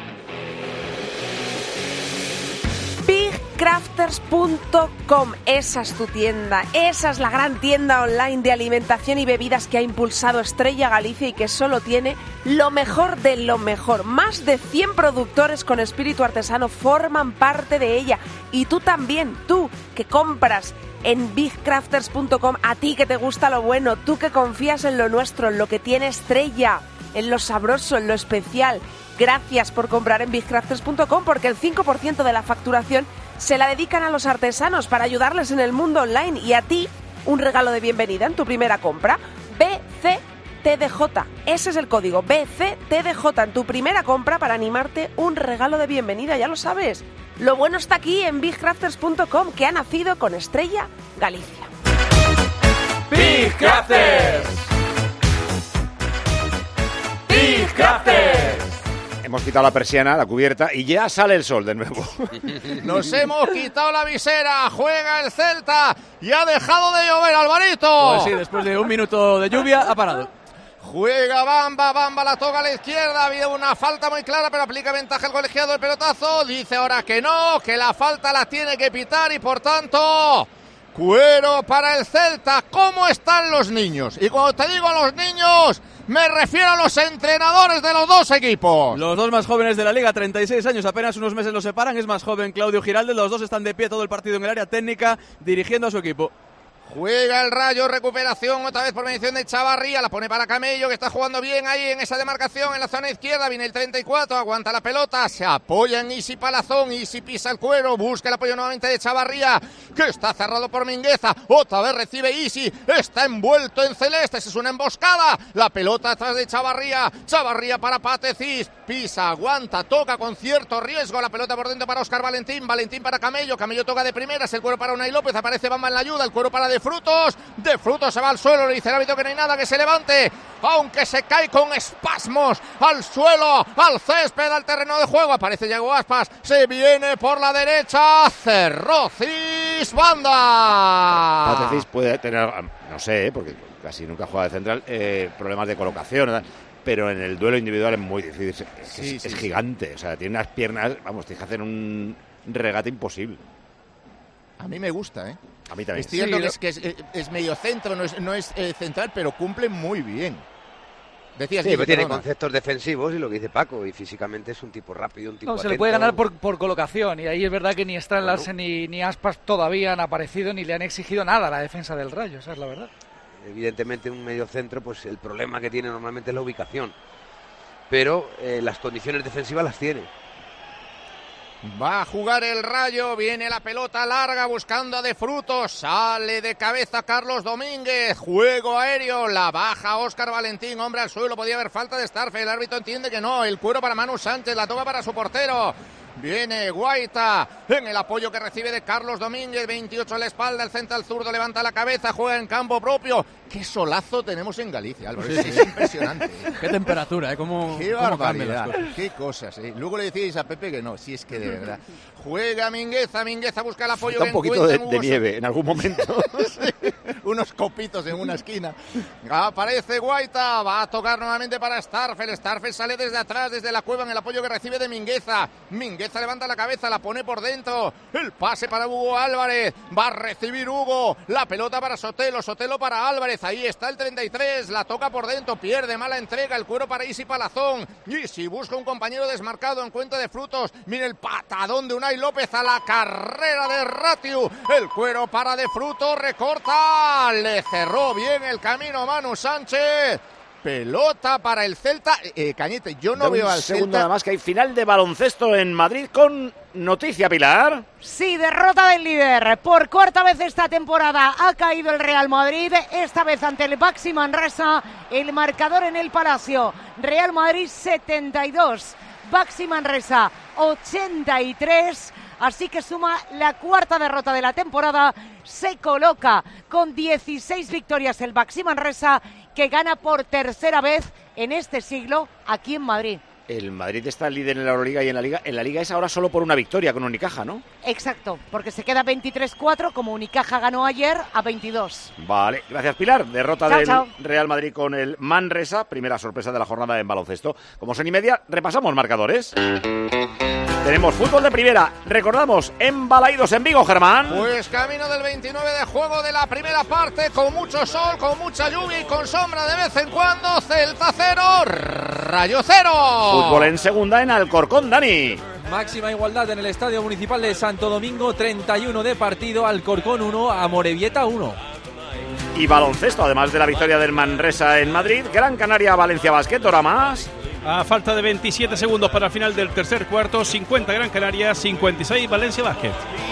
big crafters punto com, esa es tu tienda, esa es la gran tienda online de alimentación y bebidas que ha impulsado Estrella Galicia y que solo tiene lo mejor de lo mejor. Más de cien productores con espíritu artesano forman parte de ella y tú también, tú que compras en big crafters punto com, a ti que te gusta lo bueno, tú que confías en lo nuestro, en lo que tiene Estrella, en lo sabroso, en lo especial. Gracias por comprar en big crafters punto com porque el cinco por ciento de la facturación se la dedican a los artesanos para ayudarles en el mundo online y a ti un regalo de bienvenida en tu primera compra. B C T D J, ese es el código B C T D J en tu primera compra para animarte un regalo de bienvenida, ya lo sabes. Lo bueno está aquí en big crafters punto com, que ha nacido con Estrella Galicia. Big Crafters. Big Crafters. Hemos quitado la persiana, la cubierta, y ya sale el sol de nuevo. Nos hemos quitado la visera, juega el Celta y ha dejado de llover, Alvarito. Pues sí, después de un minuto de lluvia ha parado. Juega Bamba, Bamba la toca a la izquierda, ha habido una falta muy clara, pero aplica ventaja el colegiado del pelotazo, dice ahora que no, que la falta la tiene que pitar y por tanto, cuero para el Celta. ¿Cómo están los niños? Y cuando te digo a los niños, me refiero a los entrenadores de los dos equipos. Los dos más jóvenes de la liga, treinta y seis años, apenas unos meses los separan, es más joven Claudio Giralde, los dos están de pie todo el partido en el área técnica, dirigiendo a su equipo. Juega el Rayo, recuperación otra vez por mediación de Chavarría, la pone para Camello, que está jugando bien ahí en esa demarcación en la zona izquierda, viene el treinta y cuatro, aguanta la pelota, se apoya en Isi Palazón, Isi pisa el cuero, busca el apoyo nuevamente de Chavarría, que está cerrado por Mingueza, otra vez recibe Isi, está envuelto en celeste, es una emboscada, la pelota atrás de Chavarría, Chavarría para Patecis, pisa, aguanta, toca con cierto riesgo, la pelota por dentro para Óscar Valentín, Valentín para Camello, Camello toca de primeras, el cuero para Unai López, aparece Bamba en la ayuda, el cuero para De Frutos, De Frutos se va al suelo, le dice el árbitro que no hay nada, que se levante, aunque se cae con espasmos al suelo, al césped, al terreno de juego, aparece Yago Aspas, se viene por la derecha, cerró Banda. Patecis puede tener, no sé, porque casi nunca juega de central, eh, problemas de colocación, ¿verdad? Pero en el duelo individual es muy difícil, es, Sí, es, sí, es sí. gigante, o sea, tiene unas piernas, vamos, tienes que hacer un regate imposible. A mí me gusta, ¿eh? A mí también. Es cierto Sí, que, lo- es, que es, es medio centro, no es, no es eh, central, pero cumple muy bien. Decías, Sí, Guille, pero tiene perdona. conceptos defensivos y lo que dice Paco, y físicamente es un tipo rápido, un tipo No, se le atento. puede ganar por, por colocación y ahí es verdad que ni Stan Larsen ni, ni Aspas todavía han aparecido ni le han exigido nada a la defensa del Rayo, esa es la verdad. Evidentemente un medio centro, pues el problema que tiene normalmente es la ubicación, pero eh, las condiciones defensivas las tiene. Va a jugar el Rayo, viene la pelota larga buscando a De Frutos, sale de cabeza Carlos Domínguez, juego aéreo, la baja Óscar Valentín, hombre al suelo, podía haber falta de Starfe, el árbitro entiende que no, el cuero para Manu Sánchez, la toca para su portero. Viene Guaita en el apoyo que recibe de Carlos Domínguez, veintiocho a la espalda, el central zurdo levanta la cabeza, juega en campo propio. Qué solazo tenemos en Galicia, Álvaro, Sí, es, sí. es impresionante. Qué temperatura, ¿eh? Cómo, Qué cómo cambian las barbaridad, cosas. qué cosas, ¿eh? Luego le decíais a Pepe que no, si es que de verdad. Juega Mingueza, Mingueza busca el apoyo Falta que un poquito de, encuentra en de Hugo nieve en algún momento. unos copitos en una esquina. Aparece Guaita, va a tocar nuevamente para Starfel. Starfel sale desde atrás, desde la cueva, en el apoyo que recibe de Mingueza. Mingueza levanta la cabeza, la pone por dentro. El pase para Hugo Álvarez. Va a recibir Hugo. La pelota para Sotelo. Sotelo para Álvarez. Ahí está el treinta y tres. La toca por dentro. Pierde, mala entrega. El cuero para Isi Palazón. Isi busca un compañero desmarcado en cuenta de frutos. Mira el patadón de Unai López a la carrera de Ratiu. El cuero para de frutos. Recorta. Le cerró bien el camino Manu Sánchez. Pelota para el Celta. Eh, Cañete, yo no da veo un al segundo Celta. nada más que hay final de baloncesto en Madrid con noticia, Pilar. Sí, derrota del líder. Por cuarta vez esta temporada ha caído el Real Madrid, esta vez ante el Baxi Manresa. El marcador en el Palacio. Real Madrid setenta y dos, Baxi Manresa ochenta y tres. Así que suma la cuarta derrota de la temporada. Se coloca con dieciséis victorias el Baxi Manresa, que gana por tercera vez en este siglo aquí en Madrid. El Madrid está líder en la Euroliga y en la Liga. En la Liga es ahora solo por una victoria con Unicaja, ¿no? Exacto, porque se queda veintitrés cuatro, como Unicaja ganó ayer a veintidós. Vale, gracias, Pilar. Derrota Chao, del chao. Real Madrid con el Manresa. Primera sorpresa de la jornada en baloncesto. Como son y media, repasamos marcadores. Tenemos fútbol de primera. Recordamos, embalaídos en Vigo, Germán. Pues camino del veintinueve de juego de la primera parte, con mucho sol, con mucha lluvia y con sombra de vez en cuando. Celta cero, Rayo cero. Fútbol en segunda en Alcorcón, Dani. Máxima igualdad en el Estadio Municipal de Santo Domingo, treinta y uno de partido, Alcorcón uno, Amorebieta uno. Y baloncesto, además de la victoria del Manresa en Madrid, Gran Canaria, Valencia Basket, hora más. A falta de veintisiete segundos para el final del tercer cuarto, cincuenta Gran Canaria, cincuenta y seis Valencia Basket.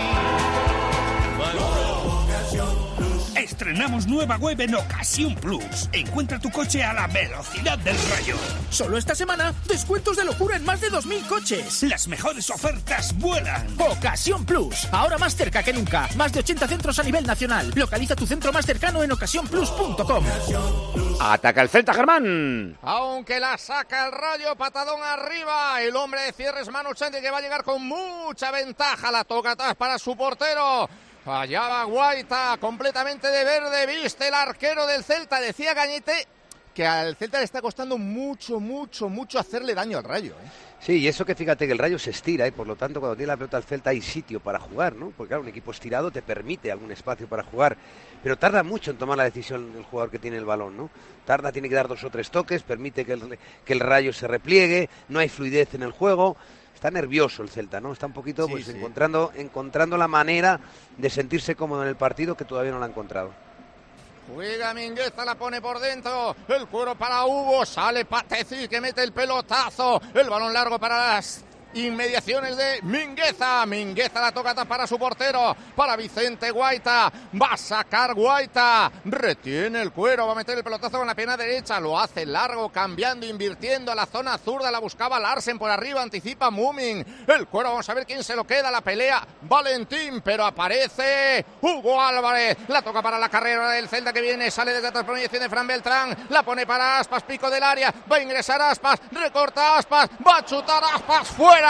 Estrenamos nueva web en Ocasión Plus. Encuentra tu coche a la velocidad del rayo. Solo esta semana, descuentos de locura en más de dos mil coches. Las mejores ofertas vuelan. Ocasión Plus, ahora más cerca que nunca. Más de ochenta centros a nivel nacional. Localiza tu centro más cercano en ocasión plus punto com. Ataca el Celta, Germán. Aunque la saca el Rayo, patadón arriba. El hombre de cierres, Manu Sánchez, que va a llegar con mucha ventaja. La toca atrás para su portero. Allá va Guaita, completamente de verde, viste el arquero del Celta. Decía Gañete que al Celta le está costando mucho, mucho, mucho hacerle daño al Rayo, ¿eh? Sí, y eso que fíjate que el Rayo se estira, y por lo tanto cuando tiene la pelota al Celta hay sitio para jugar, ¿no? Porque claro, un equipo estirado te permite algún espacio para jugar, pero tarda mucho en tomar la decisión el jugador que tiene el balón, ¿no? Tarda, tiene que dar dos o tres toques, permite que el, que el Rayo se repliegue, no hay fluidez en el juego. Está nervioso el Celta, ¿no? Está un poquito pues, sí, sí. Encontrando, encontrando la manera de sentirse cómodo en el partido, que todavía no la ha encontrado. Juega Mingueza, la pone por dentro. El cuero para Hugo. Sale Pateci, que mete el pelotazo. El balón largo para las inmediaciones de Mingueza. Mingueza la toca para su portero, para Vicente Guaita. Va a sacar Guaita. Retiene el cuero, va a meter el pelotazo con la pierna derecha. Lo hace largo, cambiando, invirtiendo a la zona zurda. La buscaba Larsen por arriba, anticipa Mumin. El cuero, vamos a ver quién se lo queda. La pelea Valentín, pero aparece Hugo Álvarez. La toca para la carrera del Celta que viene. Sale desde atrás por mediación de Fran Beltrán. La pone para Aspas, pico del área. Va a ingresar Aspas, recorta Aspas. Va a chutar Aspas, fuera.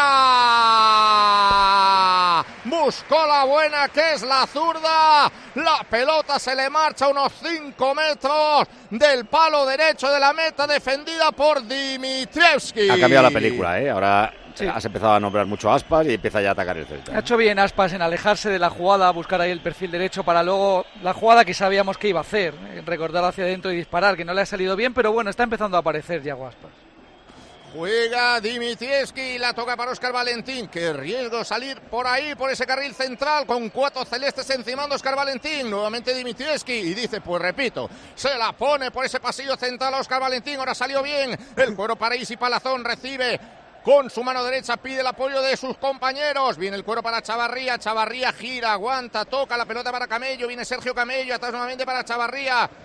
Buscó la buena, que es la zurda. La pelota se le marcha a unos cinco metros del palo derecho de la meta, defendida por Dimitrievski. Ha cambiado la película, ¿eh? Ahora sí. Has empezado a nombrar mucho a Aspas y empieza ya a atacar el Celta. Ha hecho bien Aspas en alejarse de la jugada, buscar ahí el perfil derecho para luego la jugada que sabíamos que iba a hacer, recordar hacia adentro y disparar, que no le ha salido bien, pero bueno, está empezando a aparecer ya Aspas. Juega Dimitrievski, la toca para Óscar Valentín. Qué riesgo salir por ahí, por ese carril central, con cuatro celestes encimando Óscar Valentín. Nuevamente Dimitrievski y dice, pues repito, se la pone por ese pasillo central a Óscar Valentín. Ahora salió bien, el cuero para Isi Palazón, recibe con su mano derecha, pide el apoyo de sus compañeros. Viene el cuero para Chavarría, Chavarría gira, aguanta, toca la pelota para Camello. Viene Sergio Camello, atrás nuevamente para Chavarría.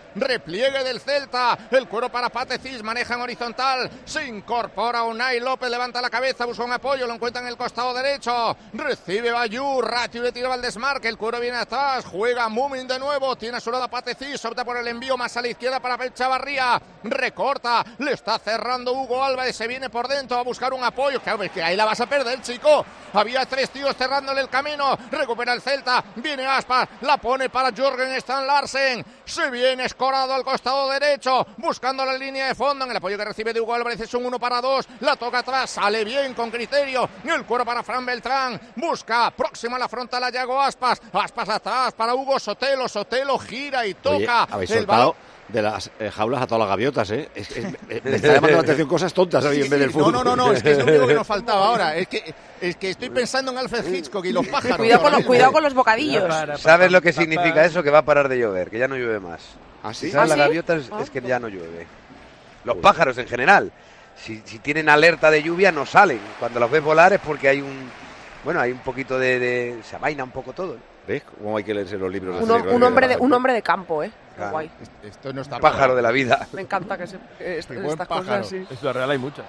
repliegue del Celta, el cuero para Patecís, maneja en horizontal, se incorpora Unai López, levanta la cabeza, busca un apoyo, lo encuentra en el costado derecho, recibe Bayú, Ratio le tira al desmarque, el cuero viene atrás, juega Mumin de nuevo, tiene a su lado a Patecís, opta por el envío más a la izquierda para Pep Chavarría, recorta, le está cerrando Hugo Álvarez, se viene por dentro a buscar un apoyo, que, que ahí la vas a perder, chico, había tres tíos cerrándole el camino, recupera el Celta, viene Aspas, la pone para Jørgen Strand Larsen, se viene escorado al costado derecho, buscando la línea de fondo, en el apoyo que recibe de Hugo Álvarez es un uno para dos, la toca atrás, sale bien con criterio, el cuero para Fran Beltrán, busca, próximo a la frontal a Yago Aspas, Aspas atrás para Hugo Sotelo, Sotelo gira y toca. Oye, habéis el soltado balón. de las eh, jaulas a todas las gaviotas, ¿eh? Es, es, es, me está llamando la atención cosas tontas hoy Sí, en vez del sí, fútbol. No, no, no, no, es que es lo único que nos faltaba ahora. Es que, es que estoy pensando en Alfred Hitchcock y los pájaros. Cuidado con los, cuidado con los bocadillos. ¿Sabes lo que significa eso? Que va a parar de llover, que ya no llueve más. ¿Ah, sí? Si salen ¿Ah, las sí? gaviotas es que ya no llueve. Los pájaros en general, si, si tienen alerta de lluvia no salen. Cuando los ves volar es porque hay un, bueno, hay un poquito de, de se amaina un poco todo. ¿Ves cómo hay que leerse los libros? de Un, Cédric un, hombre de, Rodríguez? un hombre de campo, ¿eh? Qué Claro. guay. Esto no está Un pájaro de la vida. Me encanta que se, eh, est- Qué buen estas pájaro. cosas así. En Ciudad Real hay muchas.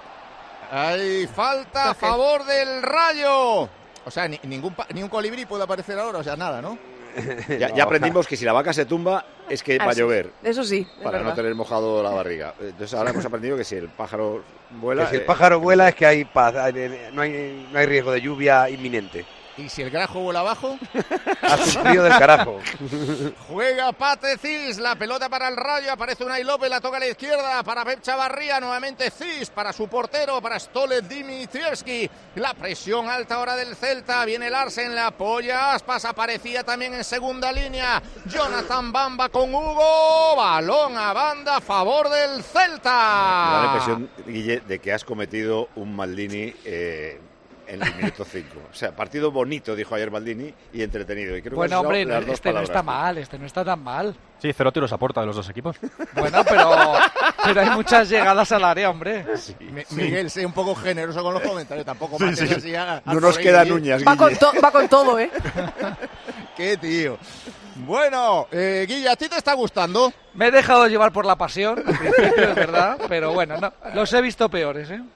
Hay falta a favor del Rayo. O sea, ni, ningún, pa- ni un colibrí puede aparecer ahora, o sea, nada, ¿no? Ya, ya aprendimos que si la vaca se tumba es que Ah, va a sí. llover. Eso sí, es Para no verdad. tener mojado la barriga. Entonces ahora hemos aprendido que si el pájaro vuela... Que si el eh, pájaro vuela es que hay paz, hay- no hay, no hay riesgo de lluvia inminente. Y si el grajo vuela abajo, Hace un frío del carajo. juega Pate Cis, la pelota para el Rayo, aparece Unai López, la toca a la izquierda para Pep Chavarría, nuevamente Cis para su portero, para Stole Dimitrievski, la presión alta ahora del Celta, viene Larsen, la apoya Aspas, aparecía también en segunda línea, Jonathan Bamba con Hugo, balón a banda a favor del Celta. Me da la impresión, Guille, de que has cometido un Maldini eh, en el minuto cinco. O sea, partido bonito, dijo ayer Maldini, y entretenido. Y creo Bueno, que has hombre, usado las dos este no palabras. está mal, este no está tan mal. Sí, cero tiros a puerta de los dos equipos. Bueno, pero, pero hay muchas llegadas al área, hombre. Mi- Miguel, sé un poco generoso con los comentarios, tampoco Sí, mates sí. así a- a No nos por quedan ahí, uñas, Va con, Guille. to- va con todo, ¿eh? Qué tío. Bueno, eh, Guille, ¿a ti te está gustando? Me he dejado llevar por la pasión, al principio, es verdad, pero bueno, no, los he visto peores, ¿eh?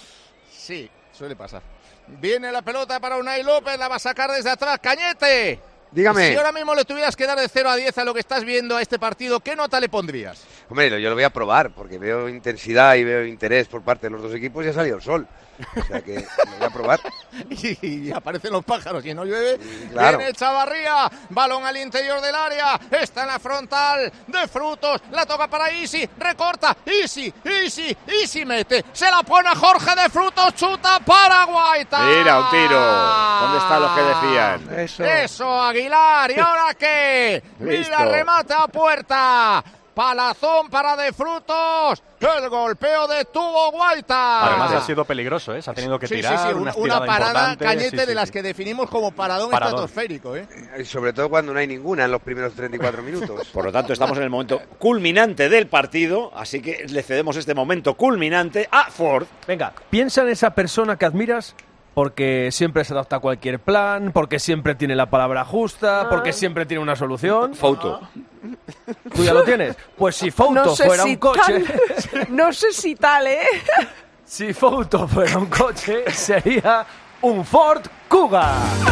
Sí, suele pasar. Viene la pelota para Unai López, la va a sacar desde atrás. ¡Cañete! Dígame. Si ahora mismo le tuvieras que dar de cero a diez a lo que estás viendo a este partido, ¿qué nota le pondrías? Hombre, yo lo voy a probar porque veo intensidad y veo interés por parte de los dos equipos y ha salido el sol. O sea que lo voy a probar. Y, y aparecen los pájaros y no llueve. Claro. Viene Chavarría, balón al interior del área, está en la frontal de Frutos, la toca para Isi, recorta, Isi, Isi, Isi mete, se la pone a Jorge de Frutos, chuta para Guaita. Mira, un tiro. ¿Dónde están los que decían? Eso. Eso, Aguilar, ¿y ahora qué? Listo. Mira, remate a puerta. Palazón para De Frutos. El golpeo de Tubo Guaita. Además ha sido peligroso, ¿eh? Se ha tenido que Sí, sí, tirar, sí, una, una, estirada una parada importante. cañete Sí, sí, de las sí. que definimos como paradón, Paradón. estratosférico, ¿eh? Y sobre todo cuando no hay ninguna en los primeros treinta y cuatro minutos. Por lo tanto, estamos en el momento culminante del partido, así que le cedemos este momento culminante a Ford. Venga, piensa en esa persona que admiras porque siempre se adapta a cualquier plan, porque siempre tiene la palabra justa, porque siempre tiene una solución. Fouto. ¿Tú ya lo tienes? Pues si Fouto No sé fuera si un coche... tal. No sé si tal, ¿eh? Si Fouto fuera un coche, sería un Ford Kuga.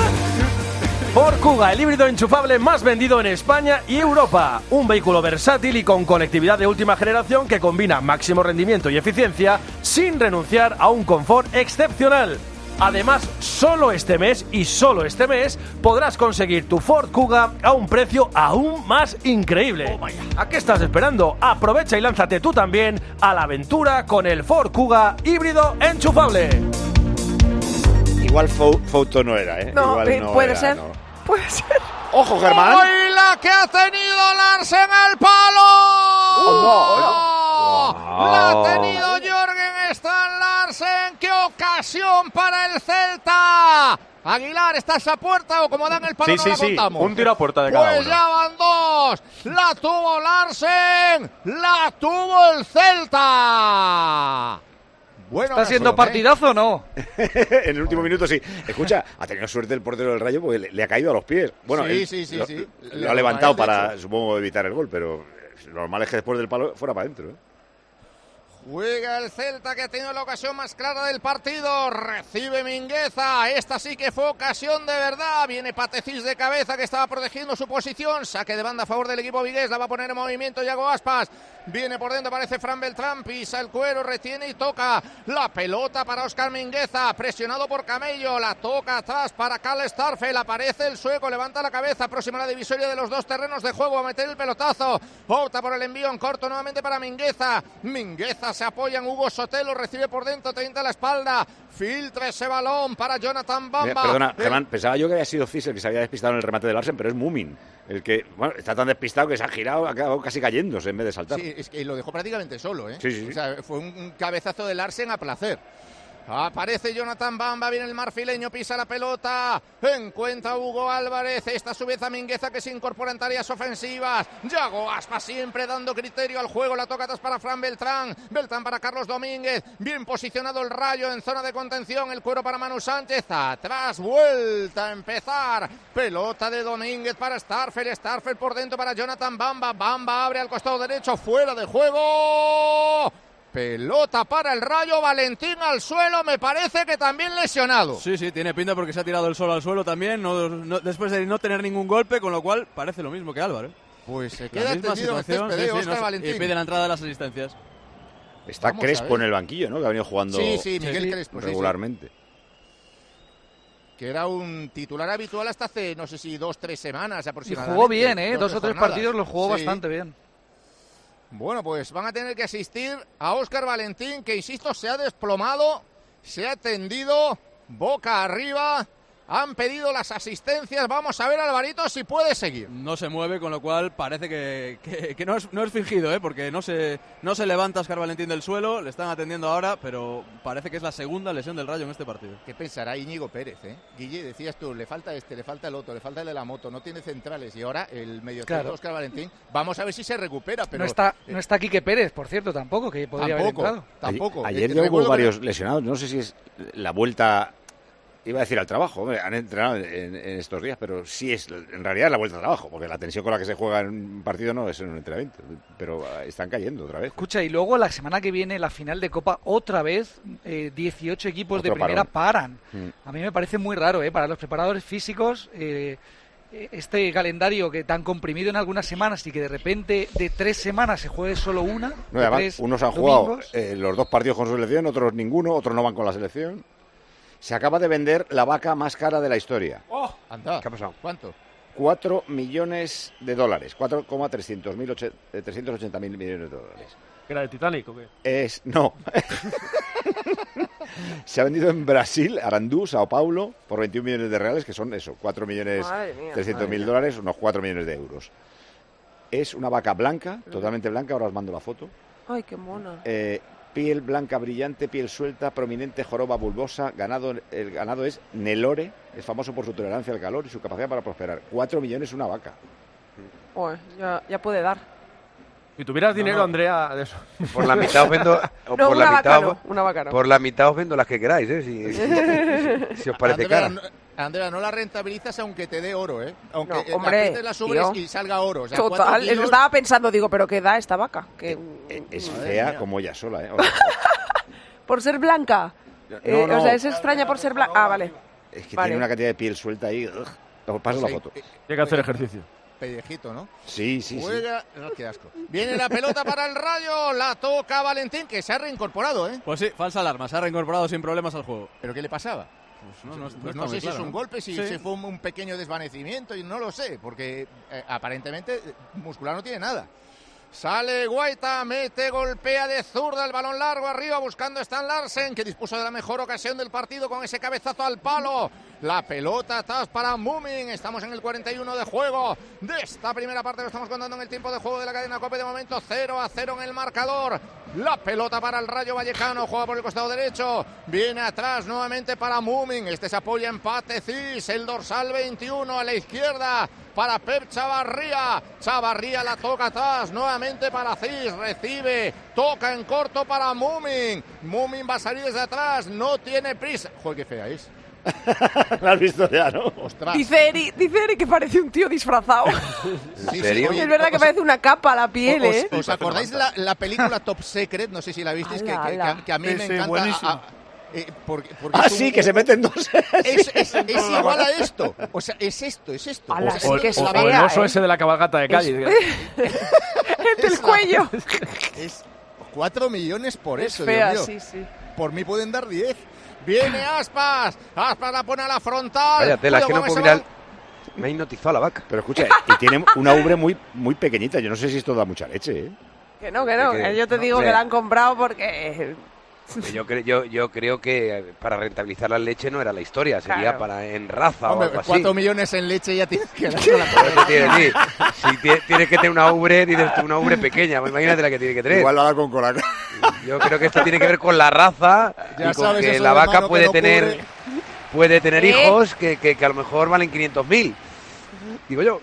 Ford Kuga, el híbrido enchufable más vendido en España y Europa. Un vehículo versátil y con conectividad de última generación que combina máximo rendimiento y eficiencia sin renunciar a un confort excepcional. Además, solo este mes y solo este mes podrás conseguir tu Ford Kuga a un precio aún más increíble. ¿A qué estás esperando? Aprovecha y lánzate tú también a la aventura con el Ford Kuga híbrido enchufable. Igual Fou- Fouto no era, ¿eh? No, Igual eh, no puede era, ser. no. Puede ser. ¡Ojo, Germán! ¡Uy, la que ha tenido Larsen el palo! Oh, no. ¡La ha tenido Jørgen Strand Larsen! ¡Qué ocasión para el Celta! Aguilar, ¿estás a puerta o como dan el palo Sí, no sí, la sí. contamos? Un tiro a puerta de cada Pues uno. ya van dos. La tuvo Larsen. La tuvo el Celta. Bueno, ¿Está siendo ocasión, ¿eh? partidazo o no? En el último minuto sí. Escucha, ha tenido suerte el portero del Rayo porque le, le ha caído a los pies. Bueno, Sí, él sí, sí, lo, sí. lo Le ha levantado roba él, de para, hecho. supongo, evitar el gol, pero lo normal es que después del palo fuera para adentro, ¿eh? Juega el Celta, que ha tenido la ocasión más clara del partido. Recibe Mingueza. Esta sí que fue ocasión de verdad. Viene Patecís de cabeza, que estaba protegiendo su posición. Saque de banda a favor del equipo vigués. La va a poner en movimiento Yago Aspas. Viene por dentro, aparece Fran Beltrán. Pisa el cuero, retiene y toca. La pelota para Óscar Mingueza. Presionado por Camello. La toca atrás para Karl Starfel. Aparece el sueco, levanta la cabeza. Próxima a la divisoria de los dos terrenos de juego. A meter el pelotazo. Opta por el envío en corto nuevamente para Mingueza. Mingueza se apoya en Hugo Sotelo, recibe por dentro, treinta a la espalda, filtra ese balón para Jonathan Bamba. Mira, perdona, el... Germán, pensaba yo que había sido Fis el que se había despistado en el remate de Larsen, pero es Mumin, el que, bueno, está tan despistado que se ha girado, ha acabado casi cayéndose en vez de saltar. Sí, es que lo dejó prácticamente solo, ¿eh? Sí, sí. O sea, fue un, un cabezazo de Larsen a placer. Aparece Jonathan Bamba, viene el marfileño, pisa la pelota, encuentra a Hugo Álvarez, esta a su vez a Mingueza, que se incorpora en tareas ofensivas. Yago Aspas siempre dando criterio al juego, la toca atrás para Fran Beltrán, Beltrán para Carlos Domínguez, bien posicionado el Rayo en zona de contención, el cuero para Manu Sánchez, atrás, vuelta a empezar, pelota de Domínguez para Starfel, Starfel por dentro para Jonathan Bamba, Bamba abre al costado derecho, fuera de juego. Pelota para el Rayo, Valentín al suelo, me parece que también lesionado. Sí, sí, tiene pinta porque se ha tirado el solo al suelo también, no, no, después de no tener ningún golpe, con lo cual parece lo mismo que Álvaro. Pues se queda tendido en césped, sí, sí, Óscar no, Valentín. Y pide la entrada de las asistencias. Está Vamos Crespo en el banquillo, ¿no? Que ha venido jugando sí, sí, Miguel sí, Crespo, regularmente. Sí, sí. Que era un titular habitual hasta hace, no sé si dos, tres semanas aproximadamente. Y jugó bien, ¿eh? Dos, dos o tres jornadas. partidos los jugó sí. bastante bien. Bueno, pues van a tener que asistir a Óscar Valentín, que insisto, se ha desplomado, se ha tendido boca arriba. Han pedido las asistencias. Vamos a ver, Alvarito, si puede seguir. No se mueve, con lo cual parece que, que, que no, es, no es fingido, ¿eh? Porque no se, no se levanta Óscar Valentín del suelo. Le están atendiendo ahora, pero parece que es la segunda lesión del Rayo en este partido. ¿Qué pensará Íñigo Pérez, eh? Guille, decías tú, le falta este, le falta el otro, le falta el de la moto, no tiene centrales. Y ahora el medio claro. de Óscar Valentín. Vamos a ver si se recupera. Pero no está, eh, no está Quique Pérez, por cierto, tampoco, que podría tampoco, haber entrado. Tampoco. Ayer, ayer ya hubo varios que... lesionados. No sé si es la vuelta... Iba a decir al trabajo, hombre, han entrenado en, en estos días, pero sí es, en realidad es la vuelta al trabajo, porque la tensión con la que se juega en un partido no es en un entrenamiento, pero están cayendo otra vez. Escucha, y luego la semana que viene, la final de Copa, otra vez, eh, dieciocho equipos Otro de primera parón. paran. Mm. A mí me parece muy raro, ¿eh? Para los preparadores físicos, eh, este calendario que tan comprimido en algunas semanas y que de repente de tres semanas se juegue solo una. No, además, unos han jugado eh, los dos partidos con su selección, otros ninguno, otros no van con la selección. Se acaba de vender la vaca más cara de la historia. ¡Oh! Anda. ¿Qué ha pasado? ¿Cuánto? Cuatro millones de dólares. Cuatro coma trescientos ochenta mil millones de dólares. ¿Era el Titanic o qué? Es, no. Se ha vendido en Brasil, Arandú, Sao Paulo, por veintiún millones de reales, que son eso, cuatro millones trescientos mil dólares, unos cuatro millones de euros. Es una vaca blanca, totalmente blanca, ahora os mando la foto. Ay, qué mona. Eh, piel blanca brillante, piel suelta, prominente joroba bulbosa. Ganado, el ganado es Nelore, es famoso por su tolerancia al calor y su capacidad para prosperar. Cuatro millones una vaca. Oh, ya, ya puede dar. Si tuvieras no, dinero, no. Andrea, de eso. Por la mitad os vendo... no, por una la vaca mitad, no, una vaca no. Por la mitad os vendo las que queráis, ¿eh? Si, si, si os parece Andrea, cara. No, Andrea, no la rentabilizas aunque te dé oro, ¿eh? Aunque no, hombre, la, la subes y salga oro. O sea, total, kilos... lo estaba pensando, digo, ¿pero qué da esta vaca? Que... Es fea mía. Como ella sola, ¿eh? ¿Por ser blanca? No, eh, no. O sea, ¿es extraña por ser blanca? Ah, vale. Es que vale. tiene una cantidad de piel suelta ahí. Ugh. Paso sí. la foto. Tiene que hacer ejercicio. Pellejito, ¿no? Sí, sí, Juega... sí. No, qué asco. Viene la pelota para el Rayo, la toca Valentín, que se ha reincorporado, ¿eh? Pues sí, falsa alarma, se ha reincorporado sin problemas al juego. ¿Pero qué le pasaba? Pues no, no, no, pues no sé si claro, es un golpe, si, sí. si fue un, un pequeño desvanecimiento, y no lo sé, porque eh, aparentemente muscular no tiene nada. Sale Guaita, mete, golpea de zurda el balón largo arriba buscando a Stan Larsen, que dispuso de la mejor ocasión del partido con ese cabezazo al palo. La pelota atrás para Mumin. Estamos en el cuarenta y uno de juego de esta primera parte. Lo estamos contando en el tiempo de juego de la cadena COPE. De momento cero a cero en el marcador. La pelota para el Rayo Vallecano. Juega por el costado derecho. Viene atrás nuevamente para Mumin. Este se apoya en Patecís. El dorsal veintiuno a la izquierda para Pep Chavarría. Chavarría la toca atrás. Nuevamente para Cis. Recibe. Toca en corto para Mumin. Mumin va a salir desde atrás. No tiene prisa. Joder, qué fea es. ¿Lo has visto ya, no? Ostras. Dice Eri, dice Eri que parece un tío disfrazado. ¿En serio? Es verdad que parece una capa a la piel, ¿Os, ¿eh? ¿Os acordáis la, la película Top Secret? No sé si la visteis, que, que, que, que a mí Sí, me sí, encanta. buenísimo. a- a- eh, porque, porque Ah, es un- sí, que se meten dos. Es, es- es igual a esto. O sea, es esto, es esto. Ala, O sea, sí es que es O, o fea, el oso ¿eh? ese de la cabalgata de calle. El del cuello. Es cuatro millones por Es eso, fea, Dios mío. sí, sí. Por mí pueden dar diez. Viene Aspas. Aspas la pone a la frontal. Vaya tela, es que no Cuidado puedo con ese mirar. Me ha hipnotizado la vaca. Pero escucha, y tiene una ubre muy, muy pequeñita. Yo no sé si esto da mucha leche, ¿eh? Que no, que no, Que- que yo te no, digo hombre. que la han comprado porque... Yo, cre- yo, yo creo que eh, para rentabilizar la leche no era la historia, sería Claro. para en raza Hombre, o algo así. cuatro millones en leche ya tienes que dar la Pero eso tiene, sí. Si tie- tienes que tener una ubre, dices tú, una ubre pequeña, pues imagínate la que tiene que tener. Igual va a dar con cola. Yo creo que esto tiene que ver con la raza Ya y con sabes que eso la de vaca mano que puede no tener cubre. puede tener ¿Eh? hijos que, que, que a lo mejor valen quinientos mil. Digo yo.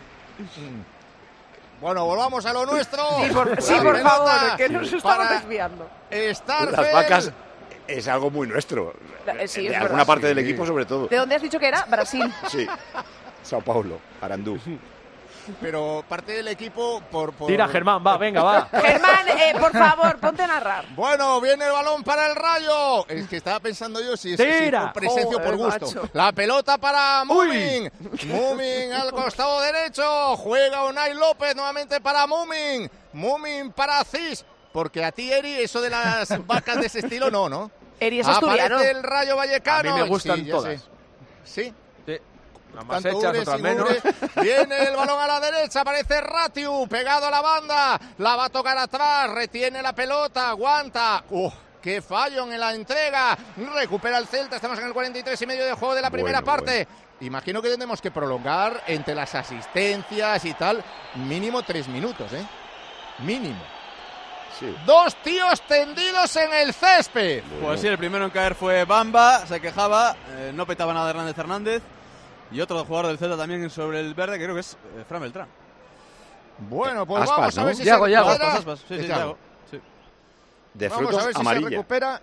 Bueno, volvamos a lo nuestro. Sí, por, sí, La por pelota favor, que nos estamos para desviando. Starfel. Las vacas es algo muy nuestro. Eh, sí, de es alguna verdad. parte del Sí. equipo, sobre todo. ¿De dónde has dicho que era? Brasil. Sí. Sao Paulo, Arandú. Pero parte del equipo por... por- Tira, Germán, va, venga, va. Germán, eh, por favor, ponte a narrar. Bueno, viene el balón para el Rayo. Es que estaba pensando yo si es si Tira. por presencia o por Joder, gusto. macho. La pelota para Mumin. Mumin al costado derecho. Juega Unai López nuevamente para Mumin. Mumin para Cis. Porque a ti, Eri, eso de las vacas de ese estilo, no, ¿no? Eri es asturiano. Aparece el Rayo Vallecano. A mí me gustan Sí, ya todas. sé. Sí. Sí. Unas más Tanto hechas, Ures otras y menos. Ures. Viene el balón a la derecha, aparece Ratiu, pegado a la banda, la va a tocar atrás, retiene la pelota, aguanta. ¡Uf! ¡Qué fallo en la entrega! Recupera el Celta, estamos en el cuarenta y tres y medio de juego de la primera Bueno, parte. Imagino que tendremos que prolongar entre las asistencias y tal, mínimo tres minutos, ¿eh? Mínimo. Sí. Dos tíos tendidos en el césped. Pues sí, el primero en caer fue Bamba, se quejaba, eh, no petaba nada Hernández Hernández. Y otro jugador del Celta también sobre el verde, que creo que es eh, Fran Beltrán. Bueno, pues Aspas, vamos a ¿no? ver si Yago, se Yago. cuadra. Aspas, Aspas, sí, Es sí, Yago. Yago, sí. De Vamos frutos a ver si se amarilla. recupera.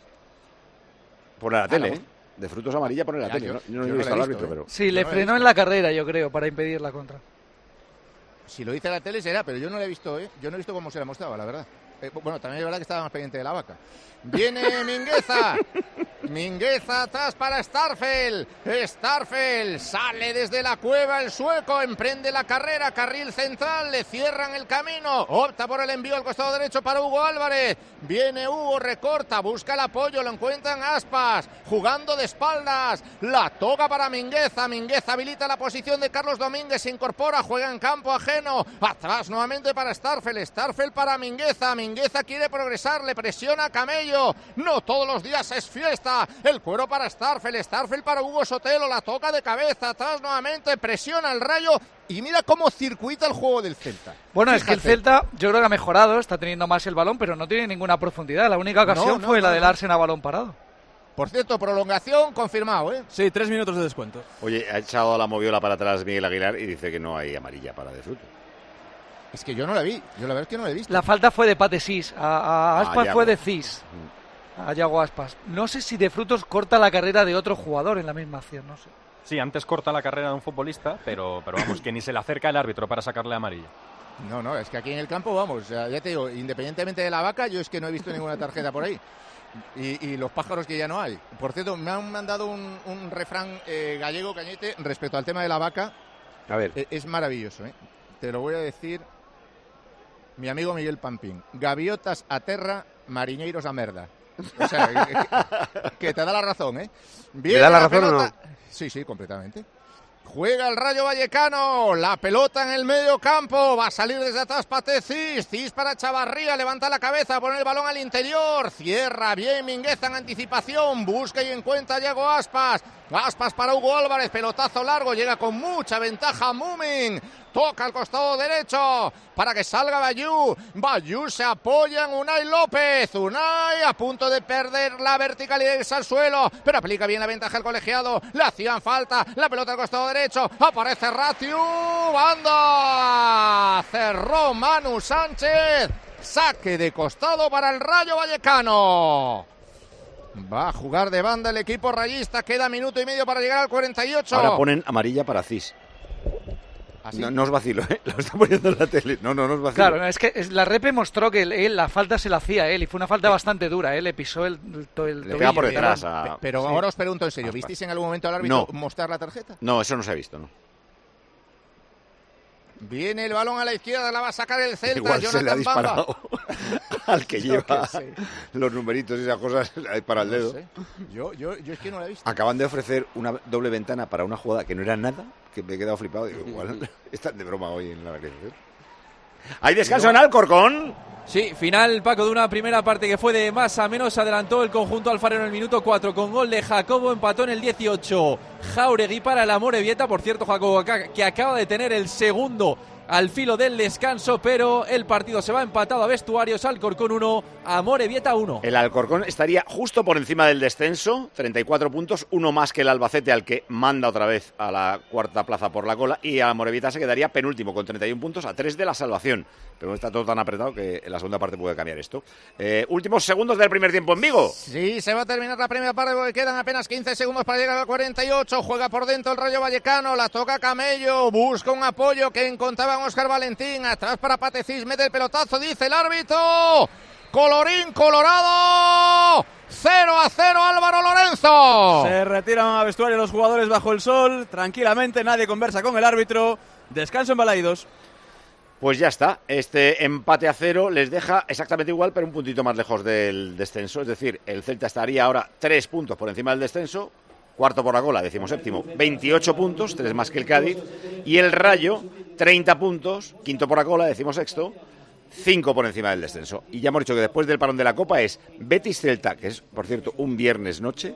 Por la tele, Ah, no. ¿eh? De frutos amarilla por la Ya, tele. yo- Yo, no- yo yo no no he visto la al he árbitro, visto, ¿eh? pero... Sí, le Yo no lo he frenó en visto. la carrera, yo creo, para impedir la contra. Si lo dice la tele será, pero yo no lo he visto, ¿eh? Yo no he visto cómo se la mostraba, la verdad. Eh, bueno, también es verdad que estaba más pendiente de la vaca. Viene Mingueza. Mingueza atrás para Starfel. Starfel sale desde la cueva el sueco, emprende la carrera, carril central, le cierran el camino, opta por el envío al costado derecho para Hugo Álvarez. Viene Hugo, recorta, busca el apoyo, lo encuentran Aspas, jugando de espaldas, la toca para Mingueza. Mingueza habilita la posición de Carlos Domínguez, se incorpora, juega en campo ajeno, atrás nuevamente para Starfel, Starfel para Mingueza. Mingueza quiere progresar, le presiona a Camello. No todos los días es fiesta. El cuero para Starfel, Starfel para Hugo Sotelo, la toca de cabeza, atrás nuevamente, presiona el Rayo y mira cómo circuita el juego del Celta. Bueno, es que el Fíjate. Celta yo creo que ha mejorado, está teniendo más el balón, pero no tiene ninguna profundidad. La única ocasión No, no, fue la no, del no. Arsenal a balón parado. Por cierto, prolongación confirmado, ¿eh? Sí, tres minutos de descuento. Oye, ha echado la moviola para atrás Miguel Aguilar y dice que no hay amarilla para de fruto. Es que yo no la vi, yo la verdad es que no la he visto. La falta fue de Pate Sis, a, a Ah, Aspas Yago. fue de Cis, a Yago Aspas. No sé si de Frutos corta la carrera de otro jugador en la misma acción, no sé. Sí, antes corta la carrera de un futbolista, pero, pero vamos, que ni se le acerca el árbitro para sacarle amarilla. No, no, es que aquí en el campo, vamos, o sea, ya te digo, independientemente de la vaca, yo es que no he visto ninguna tarjeta por ahí. Y, y los pájaros que ya no hay. Por cierto, me han mandado un, un refrán eh, gallego, Cañete, respecto al tema de la vaca. A ver. Eh, es maravilloso, ¿eh? Te lo voy a decir mi amigo Miguel Pampín. Gaviotas a terra, mariñeiros a merda. O sea, que, que te da la razón, ¿eh? ¿Le da la razón pelota. o no? Sí, sí, completamente. Juega el Rayo Vallecano, la pelota en el medio campo, va a salir desde atrás Pate Cis, Cis para Chavarría, levanta la cabeza, pone el balón al interior, cierra bien Mingueza en anticipación, busca y encuentra a Yago Aspas, Aspas para Hugo Álvarez, pelotazo largo, llega con mucha ventaja Mumin, toca al costado derecho para que salga Bayú, Bayú se apoya en Unai López, Unai a punto de perder la verticalidad y al suelo, pero aplica bien la ventaja al colegiado, le hacían falta, la pelota al costado derecho, aparece Ratiu, banda, cerró Manu Sánchez, saque de costado para el Rayo Vallecano. Va a jugar de banda el equipo rayista. Queda minuto y medio para llegar al cuarenta y ocho. Ahora ponen amarilla para Cis. No, no os vacilo, ¿eh? Lo está poniendo en la tele. No, no, no os vacilo. Claro, es que es, la Repe mostró que él, él, la falta se la hacía a él y fue una falta bastante dura. Él le pisó el, el, el Le pega por detrás. Pero, A... pero sí. ahora os pregunto en serio, ¿visteis en algún momento al árbitro No. mostrar la tarjeta? No, eso no se ha visto, ¿no? Viene el balón a la izquierda, la va a sacar el Celta. Igual Jonathan se le ha disparado Bamba. al que Yo lleva qué sé. los numeritos y esas cosas para el No dedo. sé. Yo, yo, yo es que no la he visto. Acaban de ofrecer una doble ventana para una jugada que no era nada, que me he quedado flipado. Digo, igual están de broma hoy en la realización. ¿Hay descanso en Alcorcón? Sí, final, Paco, de una primera parte que fue de más a menos. Adelantó el conjunto alfarero en el minuto cuatro con gol de Jacobo, empató en el dieciocho Jauregui para el Amorebieta. Por cierto, Jacobo que acaba de tener el segundo al filo del descanso, pero el partido se va empatado a vestuarios. Alcorcón uno, Amorebieta uno. El Alcorcón estaría justo por encima del descenso, treinta y cuatro puntos, uno más que el Albacete, al que manda otra vez a la cuarta plaza por la cola, y a Amorebieta se quedaría penúltimo con treinta y uno puntos, a tres de la salvación. Pero está todo tan apretado que en la segunda parte puede cambiar esto. Eh, últimos segundos del primer tiempo en Vigo. Sí, se va a terminar la primera parte porque quedan apenas quince segundos para llegar al cuarenta y ocho. Juega por dentro el Rayo Vallecano, la toca Camello, busca un apoyo que encontraba Óscar Valentín. Atrás para Patecís, mete el pelotazo, dice el árbitro. Colorín colorado. cero a cero Álvaro Lorenzo. Se retiran a vestuario los jugadores bajo el sol, tranquilamente, nadie conversa con el árbitro. Descanso en Balaidos. Pues ya está, este empate a cero les deja exactamente igual, pero un puntito más lejos del descenso. Es decir, el Celta estaría ahora tres puntos por encima del descenso, cuarto por la cola, decimoséptimo, veintiocho puntos, tres más que el Cádiz, y el Rayo, treinta puntos, quinto por la cola, decimosexto, cinco por encima del descenso. Y ya hemos dicho que después del parón de la Copa es Betis-Celta, que es, por cierto, un viernes noche,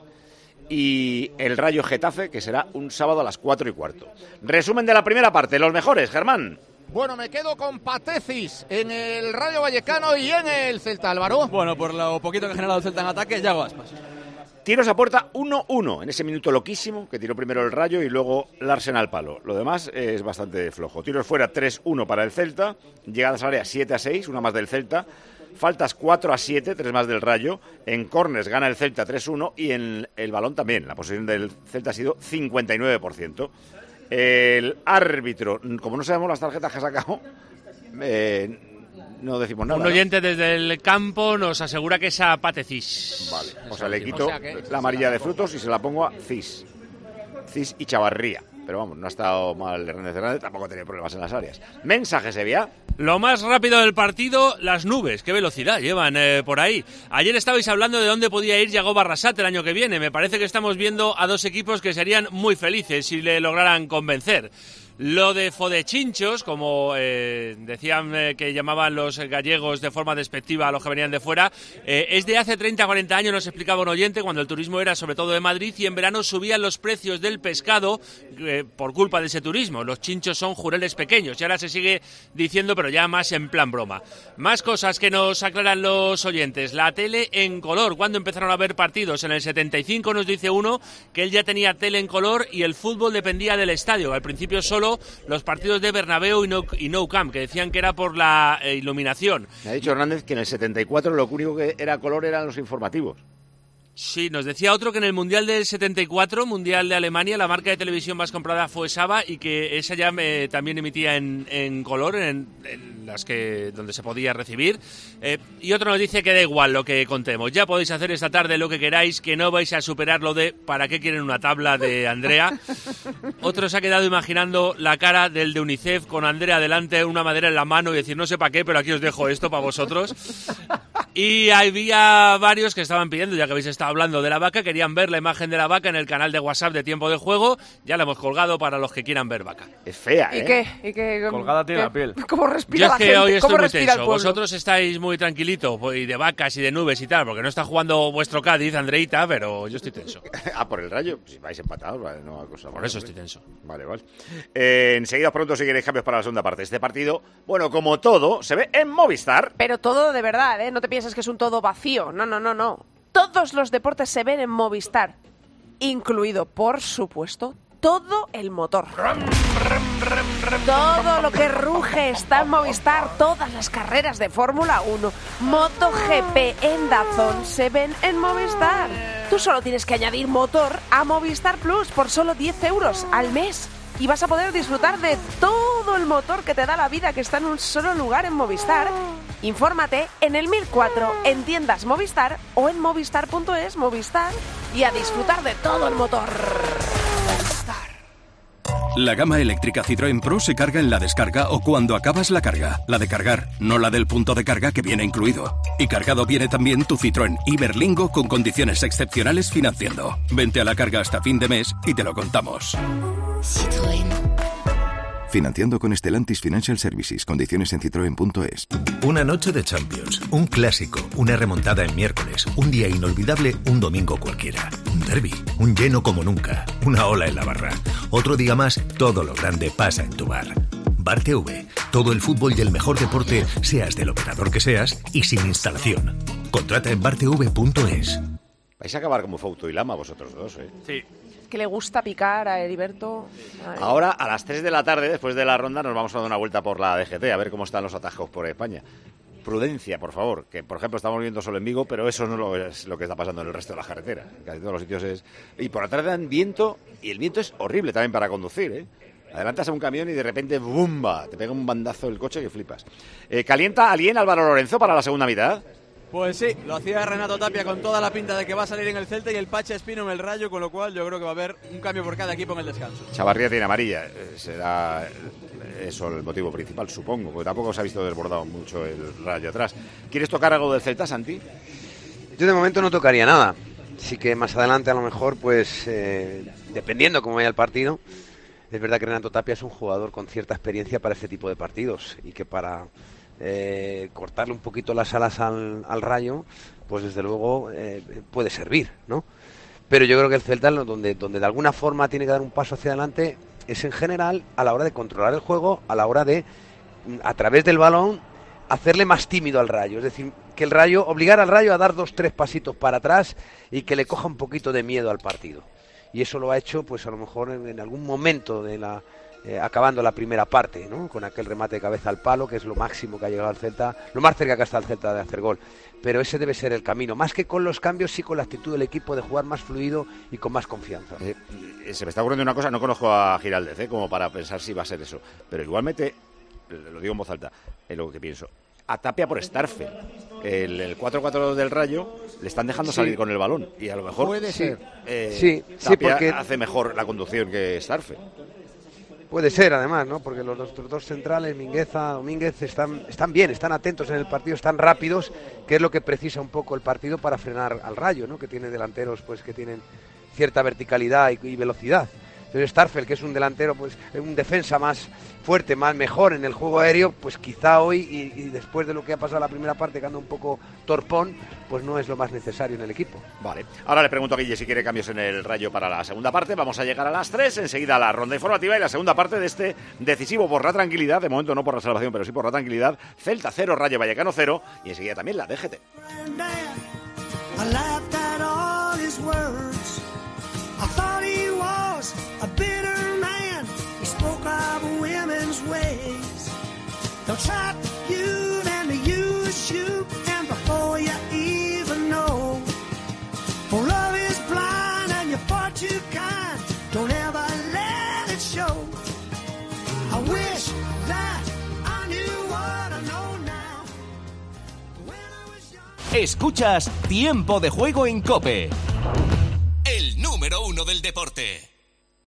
y el Rayo Getafe, que será un sábado a las cuatro y cuarto. Resumen de la primera parte, los mejores, Germán. Bueno, me quedo con Patecís en el Rayo Vallecano y en el Celta, Álvaro. Bueno, por lo poquito que ha generado el Celta en ataque, Yago Aspas. Tiros a puerta uno uno, en ese minuto loquísimo, que tiró primero el Rayo y luego Larsen al palo. Lo demás es bastante flojo. Tiros fuera tres uno para el Celta, llegadas al área siete a seis, una más del Celta, faltas cuatro a siete, tres más del Rayo, en córners gana el Celta tres uno y en el balón también. La posesión del Celta ha sido cincuenta y nueve por ciento. El árbitro, como no sabemos las tarjetas que ha sacado, eh, no decimos nada. Un oyente, ¿no?, desde el campo nos asegura que es a Patecís. Vale, o sea, le quito la amarilla de Frutos y se la pongo a Cis. Cis y Chavarría. Pero vamos, no ha estado mal Hernández Hernández, tampoco ha tenido problemas en las áreas. Mensaje, Sevilla. Lo más rápido del partido, las nubes. Qué velocidad llevan eh, por ahí. Ayer estabais hablando de dónde podía ir Yago Barrasate el año que viene. Me parece que estamos viendo a dos equipos que serían muy felices si le lograran convencer. Lo de Fodechinchos, como eh, decían eh, que llamaban los gallegos de forma despectiva a los que venían de fuera, eh, es de hace treinta a cuarenta años, nos explicaba un oyente, cuando el turismo era sobre todo de Madrid y en verano subían los precios del pescado eh, por culpa de ese turismo. Los chinchos son jureles pequeños y ahora se sigue diciendo, pero ya más en plan broma. Más cosas que nos aclaran los oyentes. La tele en color. Cuando empezaron a ver partidos? En el setenta y cinco nos dice uno que él ya tenía tele en color y el fútbol dependía del estadio. Al principio solo los partidos de Bernabéu y Nou, y Nou Camp, que decían que era por la eh, iluminación. Me ha dicho Hernández que en el setenta y cuatro lo único que era color eran los informativos. Sí, nos decía otro que en el Mundial del setenta y cuatro, Mundial de Alemania, la marca de televisión más comprada fue Saba y que esa ya me, también emitía en, en color, en, en las que donde se podía recibir. Eh, y otro nos dice que da igual lo que contemos. Ya podéis hacer esta tarde lo que queráis, que no vais a superar lo de ¿para qué quieren una tabla de Andrea? Otro se ha quedado imaginando la cara del de UNICEF con Andrea delante, una madera en la mano y decir no sé para qué, pero aquí os dejo esto para vosotros. Y había varios que estaban pidiendo, ya que habéis estado hablando de la vaca, querían ver la imagen de la vaca en el canal de WhatsApp de Tiempo de Juego. Ya la hemos colgado para los que quieran ver vaca. Es fea, ¿Y ¿eh? qué? ¿Y qué? Colgada tiene la piel. ¿Cómo respira Yo la es que gente? hoy estoy ¿Cómo muy respira el tenso. pueblo? Vosotros estáis muy tranquilitos, y de vacas y de nubes y tal, porque no está jugando vuestro Cádiz, Andreita, pero yo estoy tenso. Ah, por el Rayo. Si vais empatados, vale, no hay cosa. Por eso estoy tenso. Vale, vale. Eh, enseguida pronto si queréis cambios para la segunda parte. Este partido, bueno, como todo, se ve en Movistar. Pero todo de verdad, ¿eh? No te pienses que es un todo vacío. No, no, no, no. Todos los deportes se ven en Movistar, incluido, por supuesto, todo el motor. Todo lo que ruge está en Movistar, todas las carreras de Fórmula uno, MotoGP en DAZN se ven en Movistar. Tú solo tienes que añadir motor a Movistar Plus por solo diez euros al mes. Y vas a poder disfrutar de todo el motor que te da la vida, que está en un solo lugar en Movistar. Infórmate en el mil cuatro, en tiendas Movistar o en movistar punto es, Movistar, y a disfrutar de todo el motor. La gama eléctrica Citroën Pro se carga en la descarga o cuando acabas la carga. La de cargar, no la del punto de carga que viene incluido. Y cargado viene también tu Citroën Iberlingo con condiciones excepcionales financiando. Vente a la carga hasta fin de mes y te lo contamos. Citroën. Financiando con Stellantis Financial Services. Condiciones en citroen punto es. Una noche de Champions, un clásico, una remontada en miércoles, un día inolvidable, un domingo cualquiera, un derbi, un lleno como nunca, una ola en la barra. Otro día más, todo lo grande pasa en tu bar. Bar T V, todo el fútbol y el mejor deporte, seas del operador que seas y sin instalación. Contrata en bar t v punto es. Vais a acabar como Fouto y Lama vosotros dos, ¿eh? Sí. Que le gusta picar a Heriberto. Ay. Ahora, a las tres de la tarde, después de la ronda, nos vamos a dar una vuelta por la D G T, a ver cómo están los atajos por España. Prudencia, por favor, que por ejemplo estamos viendo solo en Vigo, pero eso no es lo que está pasando en el resto de la carretera. En casi todos los sitios es... Y por atrás dan viento, y el viento es horrible también para conducir, ¿eh? Adelantas a un camión y de repente ¡bumba! Te pega un bandazo el coche que flipas. Eh, ¿Calienta alguien Álvaro Lorenzo para la segunda mitad? Pues sí, lo hacía Renato Tapia con toda la pinta de que va a salir en el Celta y el Pacha Espino en el Rayo, con lo cual yo creo que va a haber un cambio por cada equipo en el descanso. Chavarría tiene amarilla, eh, será eso el motivo principal, supongo, porque tampoco se ha visto desbordado mucho el Rayo atrás. ¿Quieres tocar algo del Celta, Santi? Yo de momento no tocaría nada. Sí que más adelante a lo mejor, pues, eh, dependiendo cómo vaya el partido, es verdad que Renato Tapia es un jugador con cierta experiencia para este tipo de partidos y que para... Eh, cortarle un poquito las alas al, al Rayo, pues desde luego eh, puede servir, ¿no? Pero yo creo que el Celta donde, donde de alguna forma tiene que dar un paso hacia adelante es en general a la hora de controlar el juego, a la hora de, a través del balón, hacerle más tímido al Rayo, es decir, que el Rayo, obligar al Rayo a dar dos, tres pasitos para atrás y que le coja un poquito de miedo al partido. Y eso lo ha hecho, pues a lo mejor en, en algún momento de la... Eh, acabando la primera parte, ¿no? Con aquel remate de cabeza al palo, que es lo máximo que ha llegado al Celta, lo más cerca que está el Celta de hacer gol. Pero ese debe ser el camino, más que con los cambios, sí con la actitud del equipo de jugar más fluido y con más confianza. Eh, eh, se me está ocurriendo una cosa, no conozco a Giraldez, ¿eh? Como para pensar si va a ser eso, pero igualmente, lo digo en voz alta, es lo que pienso, a Tapia por Starfel. El, el cuatro cuatro del Rayo le están dejando sí. salir con el balón y a lo mejor puede ser. Eh, sí, Tapia sí, porque hace mejor la conducción que Starfel. Puede ser, además, ¿no? Porque los dos, los dos centrales, Mingueza, Domínguez, están, están bien, están atentos en el partido, están rápidos, que es lo que precisa un poco el partido para frenar al Rayo, ¿no? Que tiene delanteros, pues, que tienen cierta verticalidad y, y velocidad. Entonces Starfel, que es un delantero, pues, un defensa más fuerte, más mejor en el juego aéreo, pues quizá hoy, y, y después de lo que ha pasado la primera parte, que anda un poco torpón, pues no es lo más necesario en el equipo. Vale, ahora le pregunto a Guille si quiere cambios en el Rayo para la segunda parte. Vamos a llegar a las tres, enseguida la ronda informativa y la segunda parte de este decisivo por la tranquilidad, de momento no por la salvación, pero sí por la tranquilidad. Celta cero, Rayo Vallecano cero, y enseguida también la D G T. I thought he was a bitter man. He spoke of women's ways. They'll trap you and they use you, and before you even know, for love is blind and you're far too kind. Don't ever let it show. I wish that I knew what I know now. When I was young. Escuchas Tiempo de Juego en COPE. El número uno del deporte.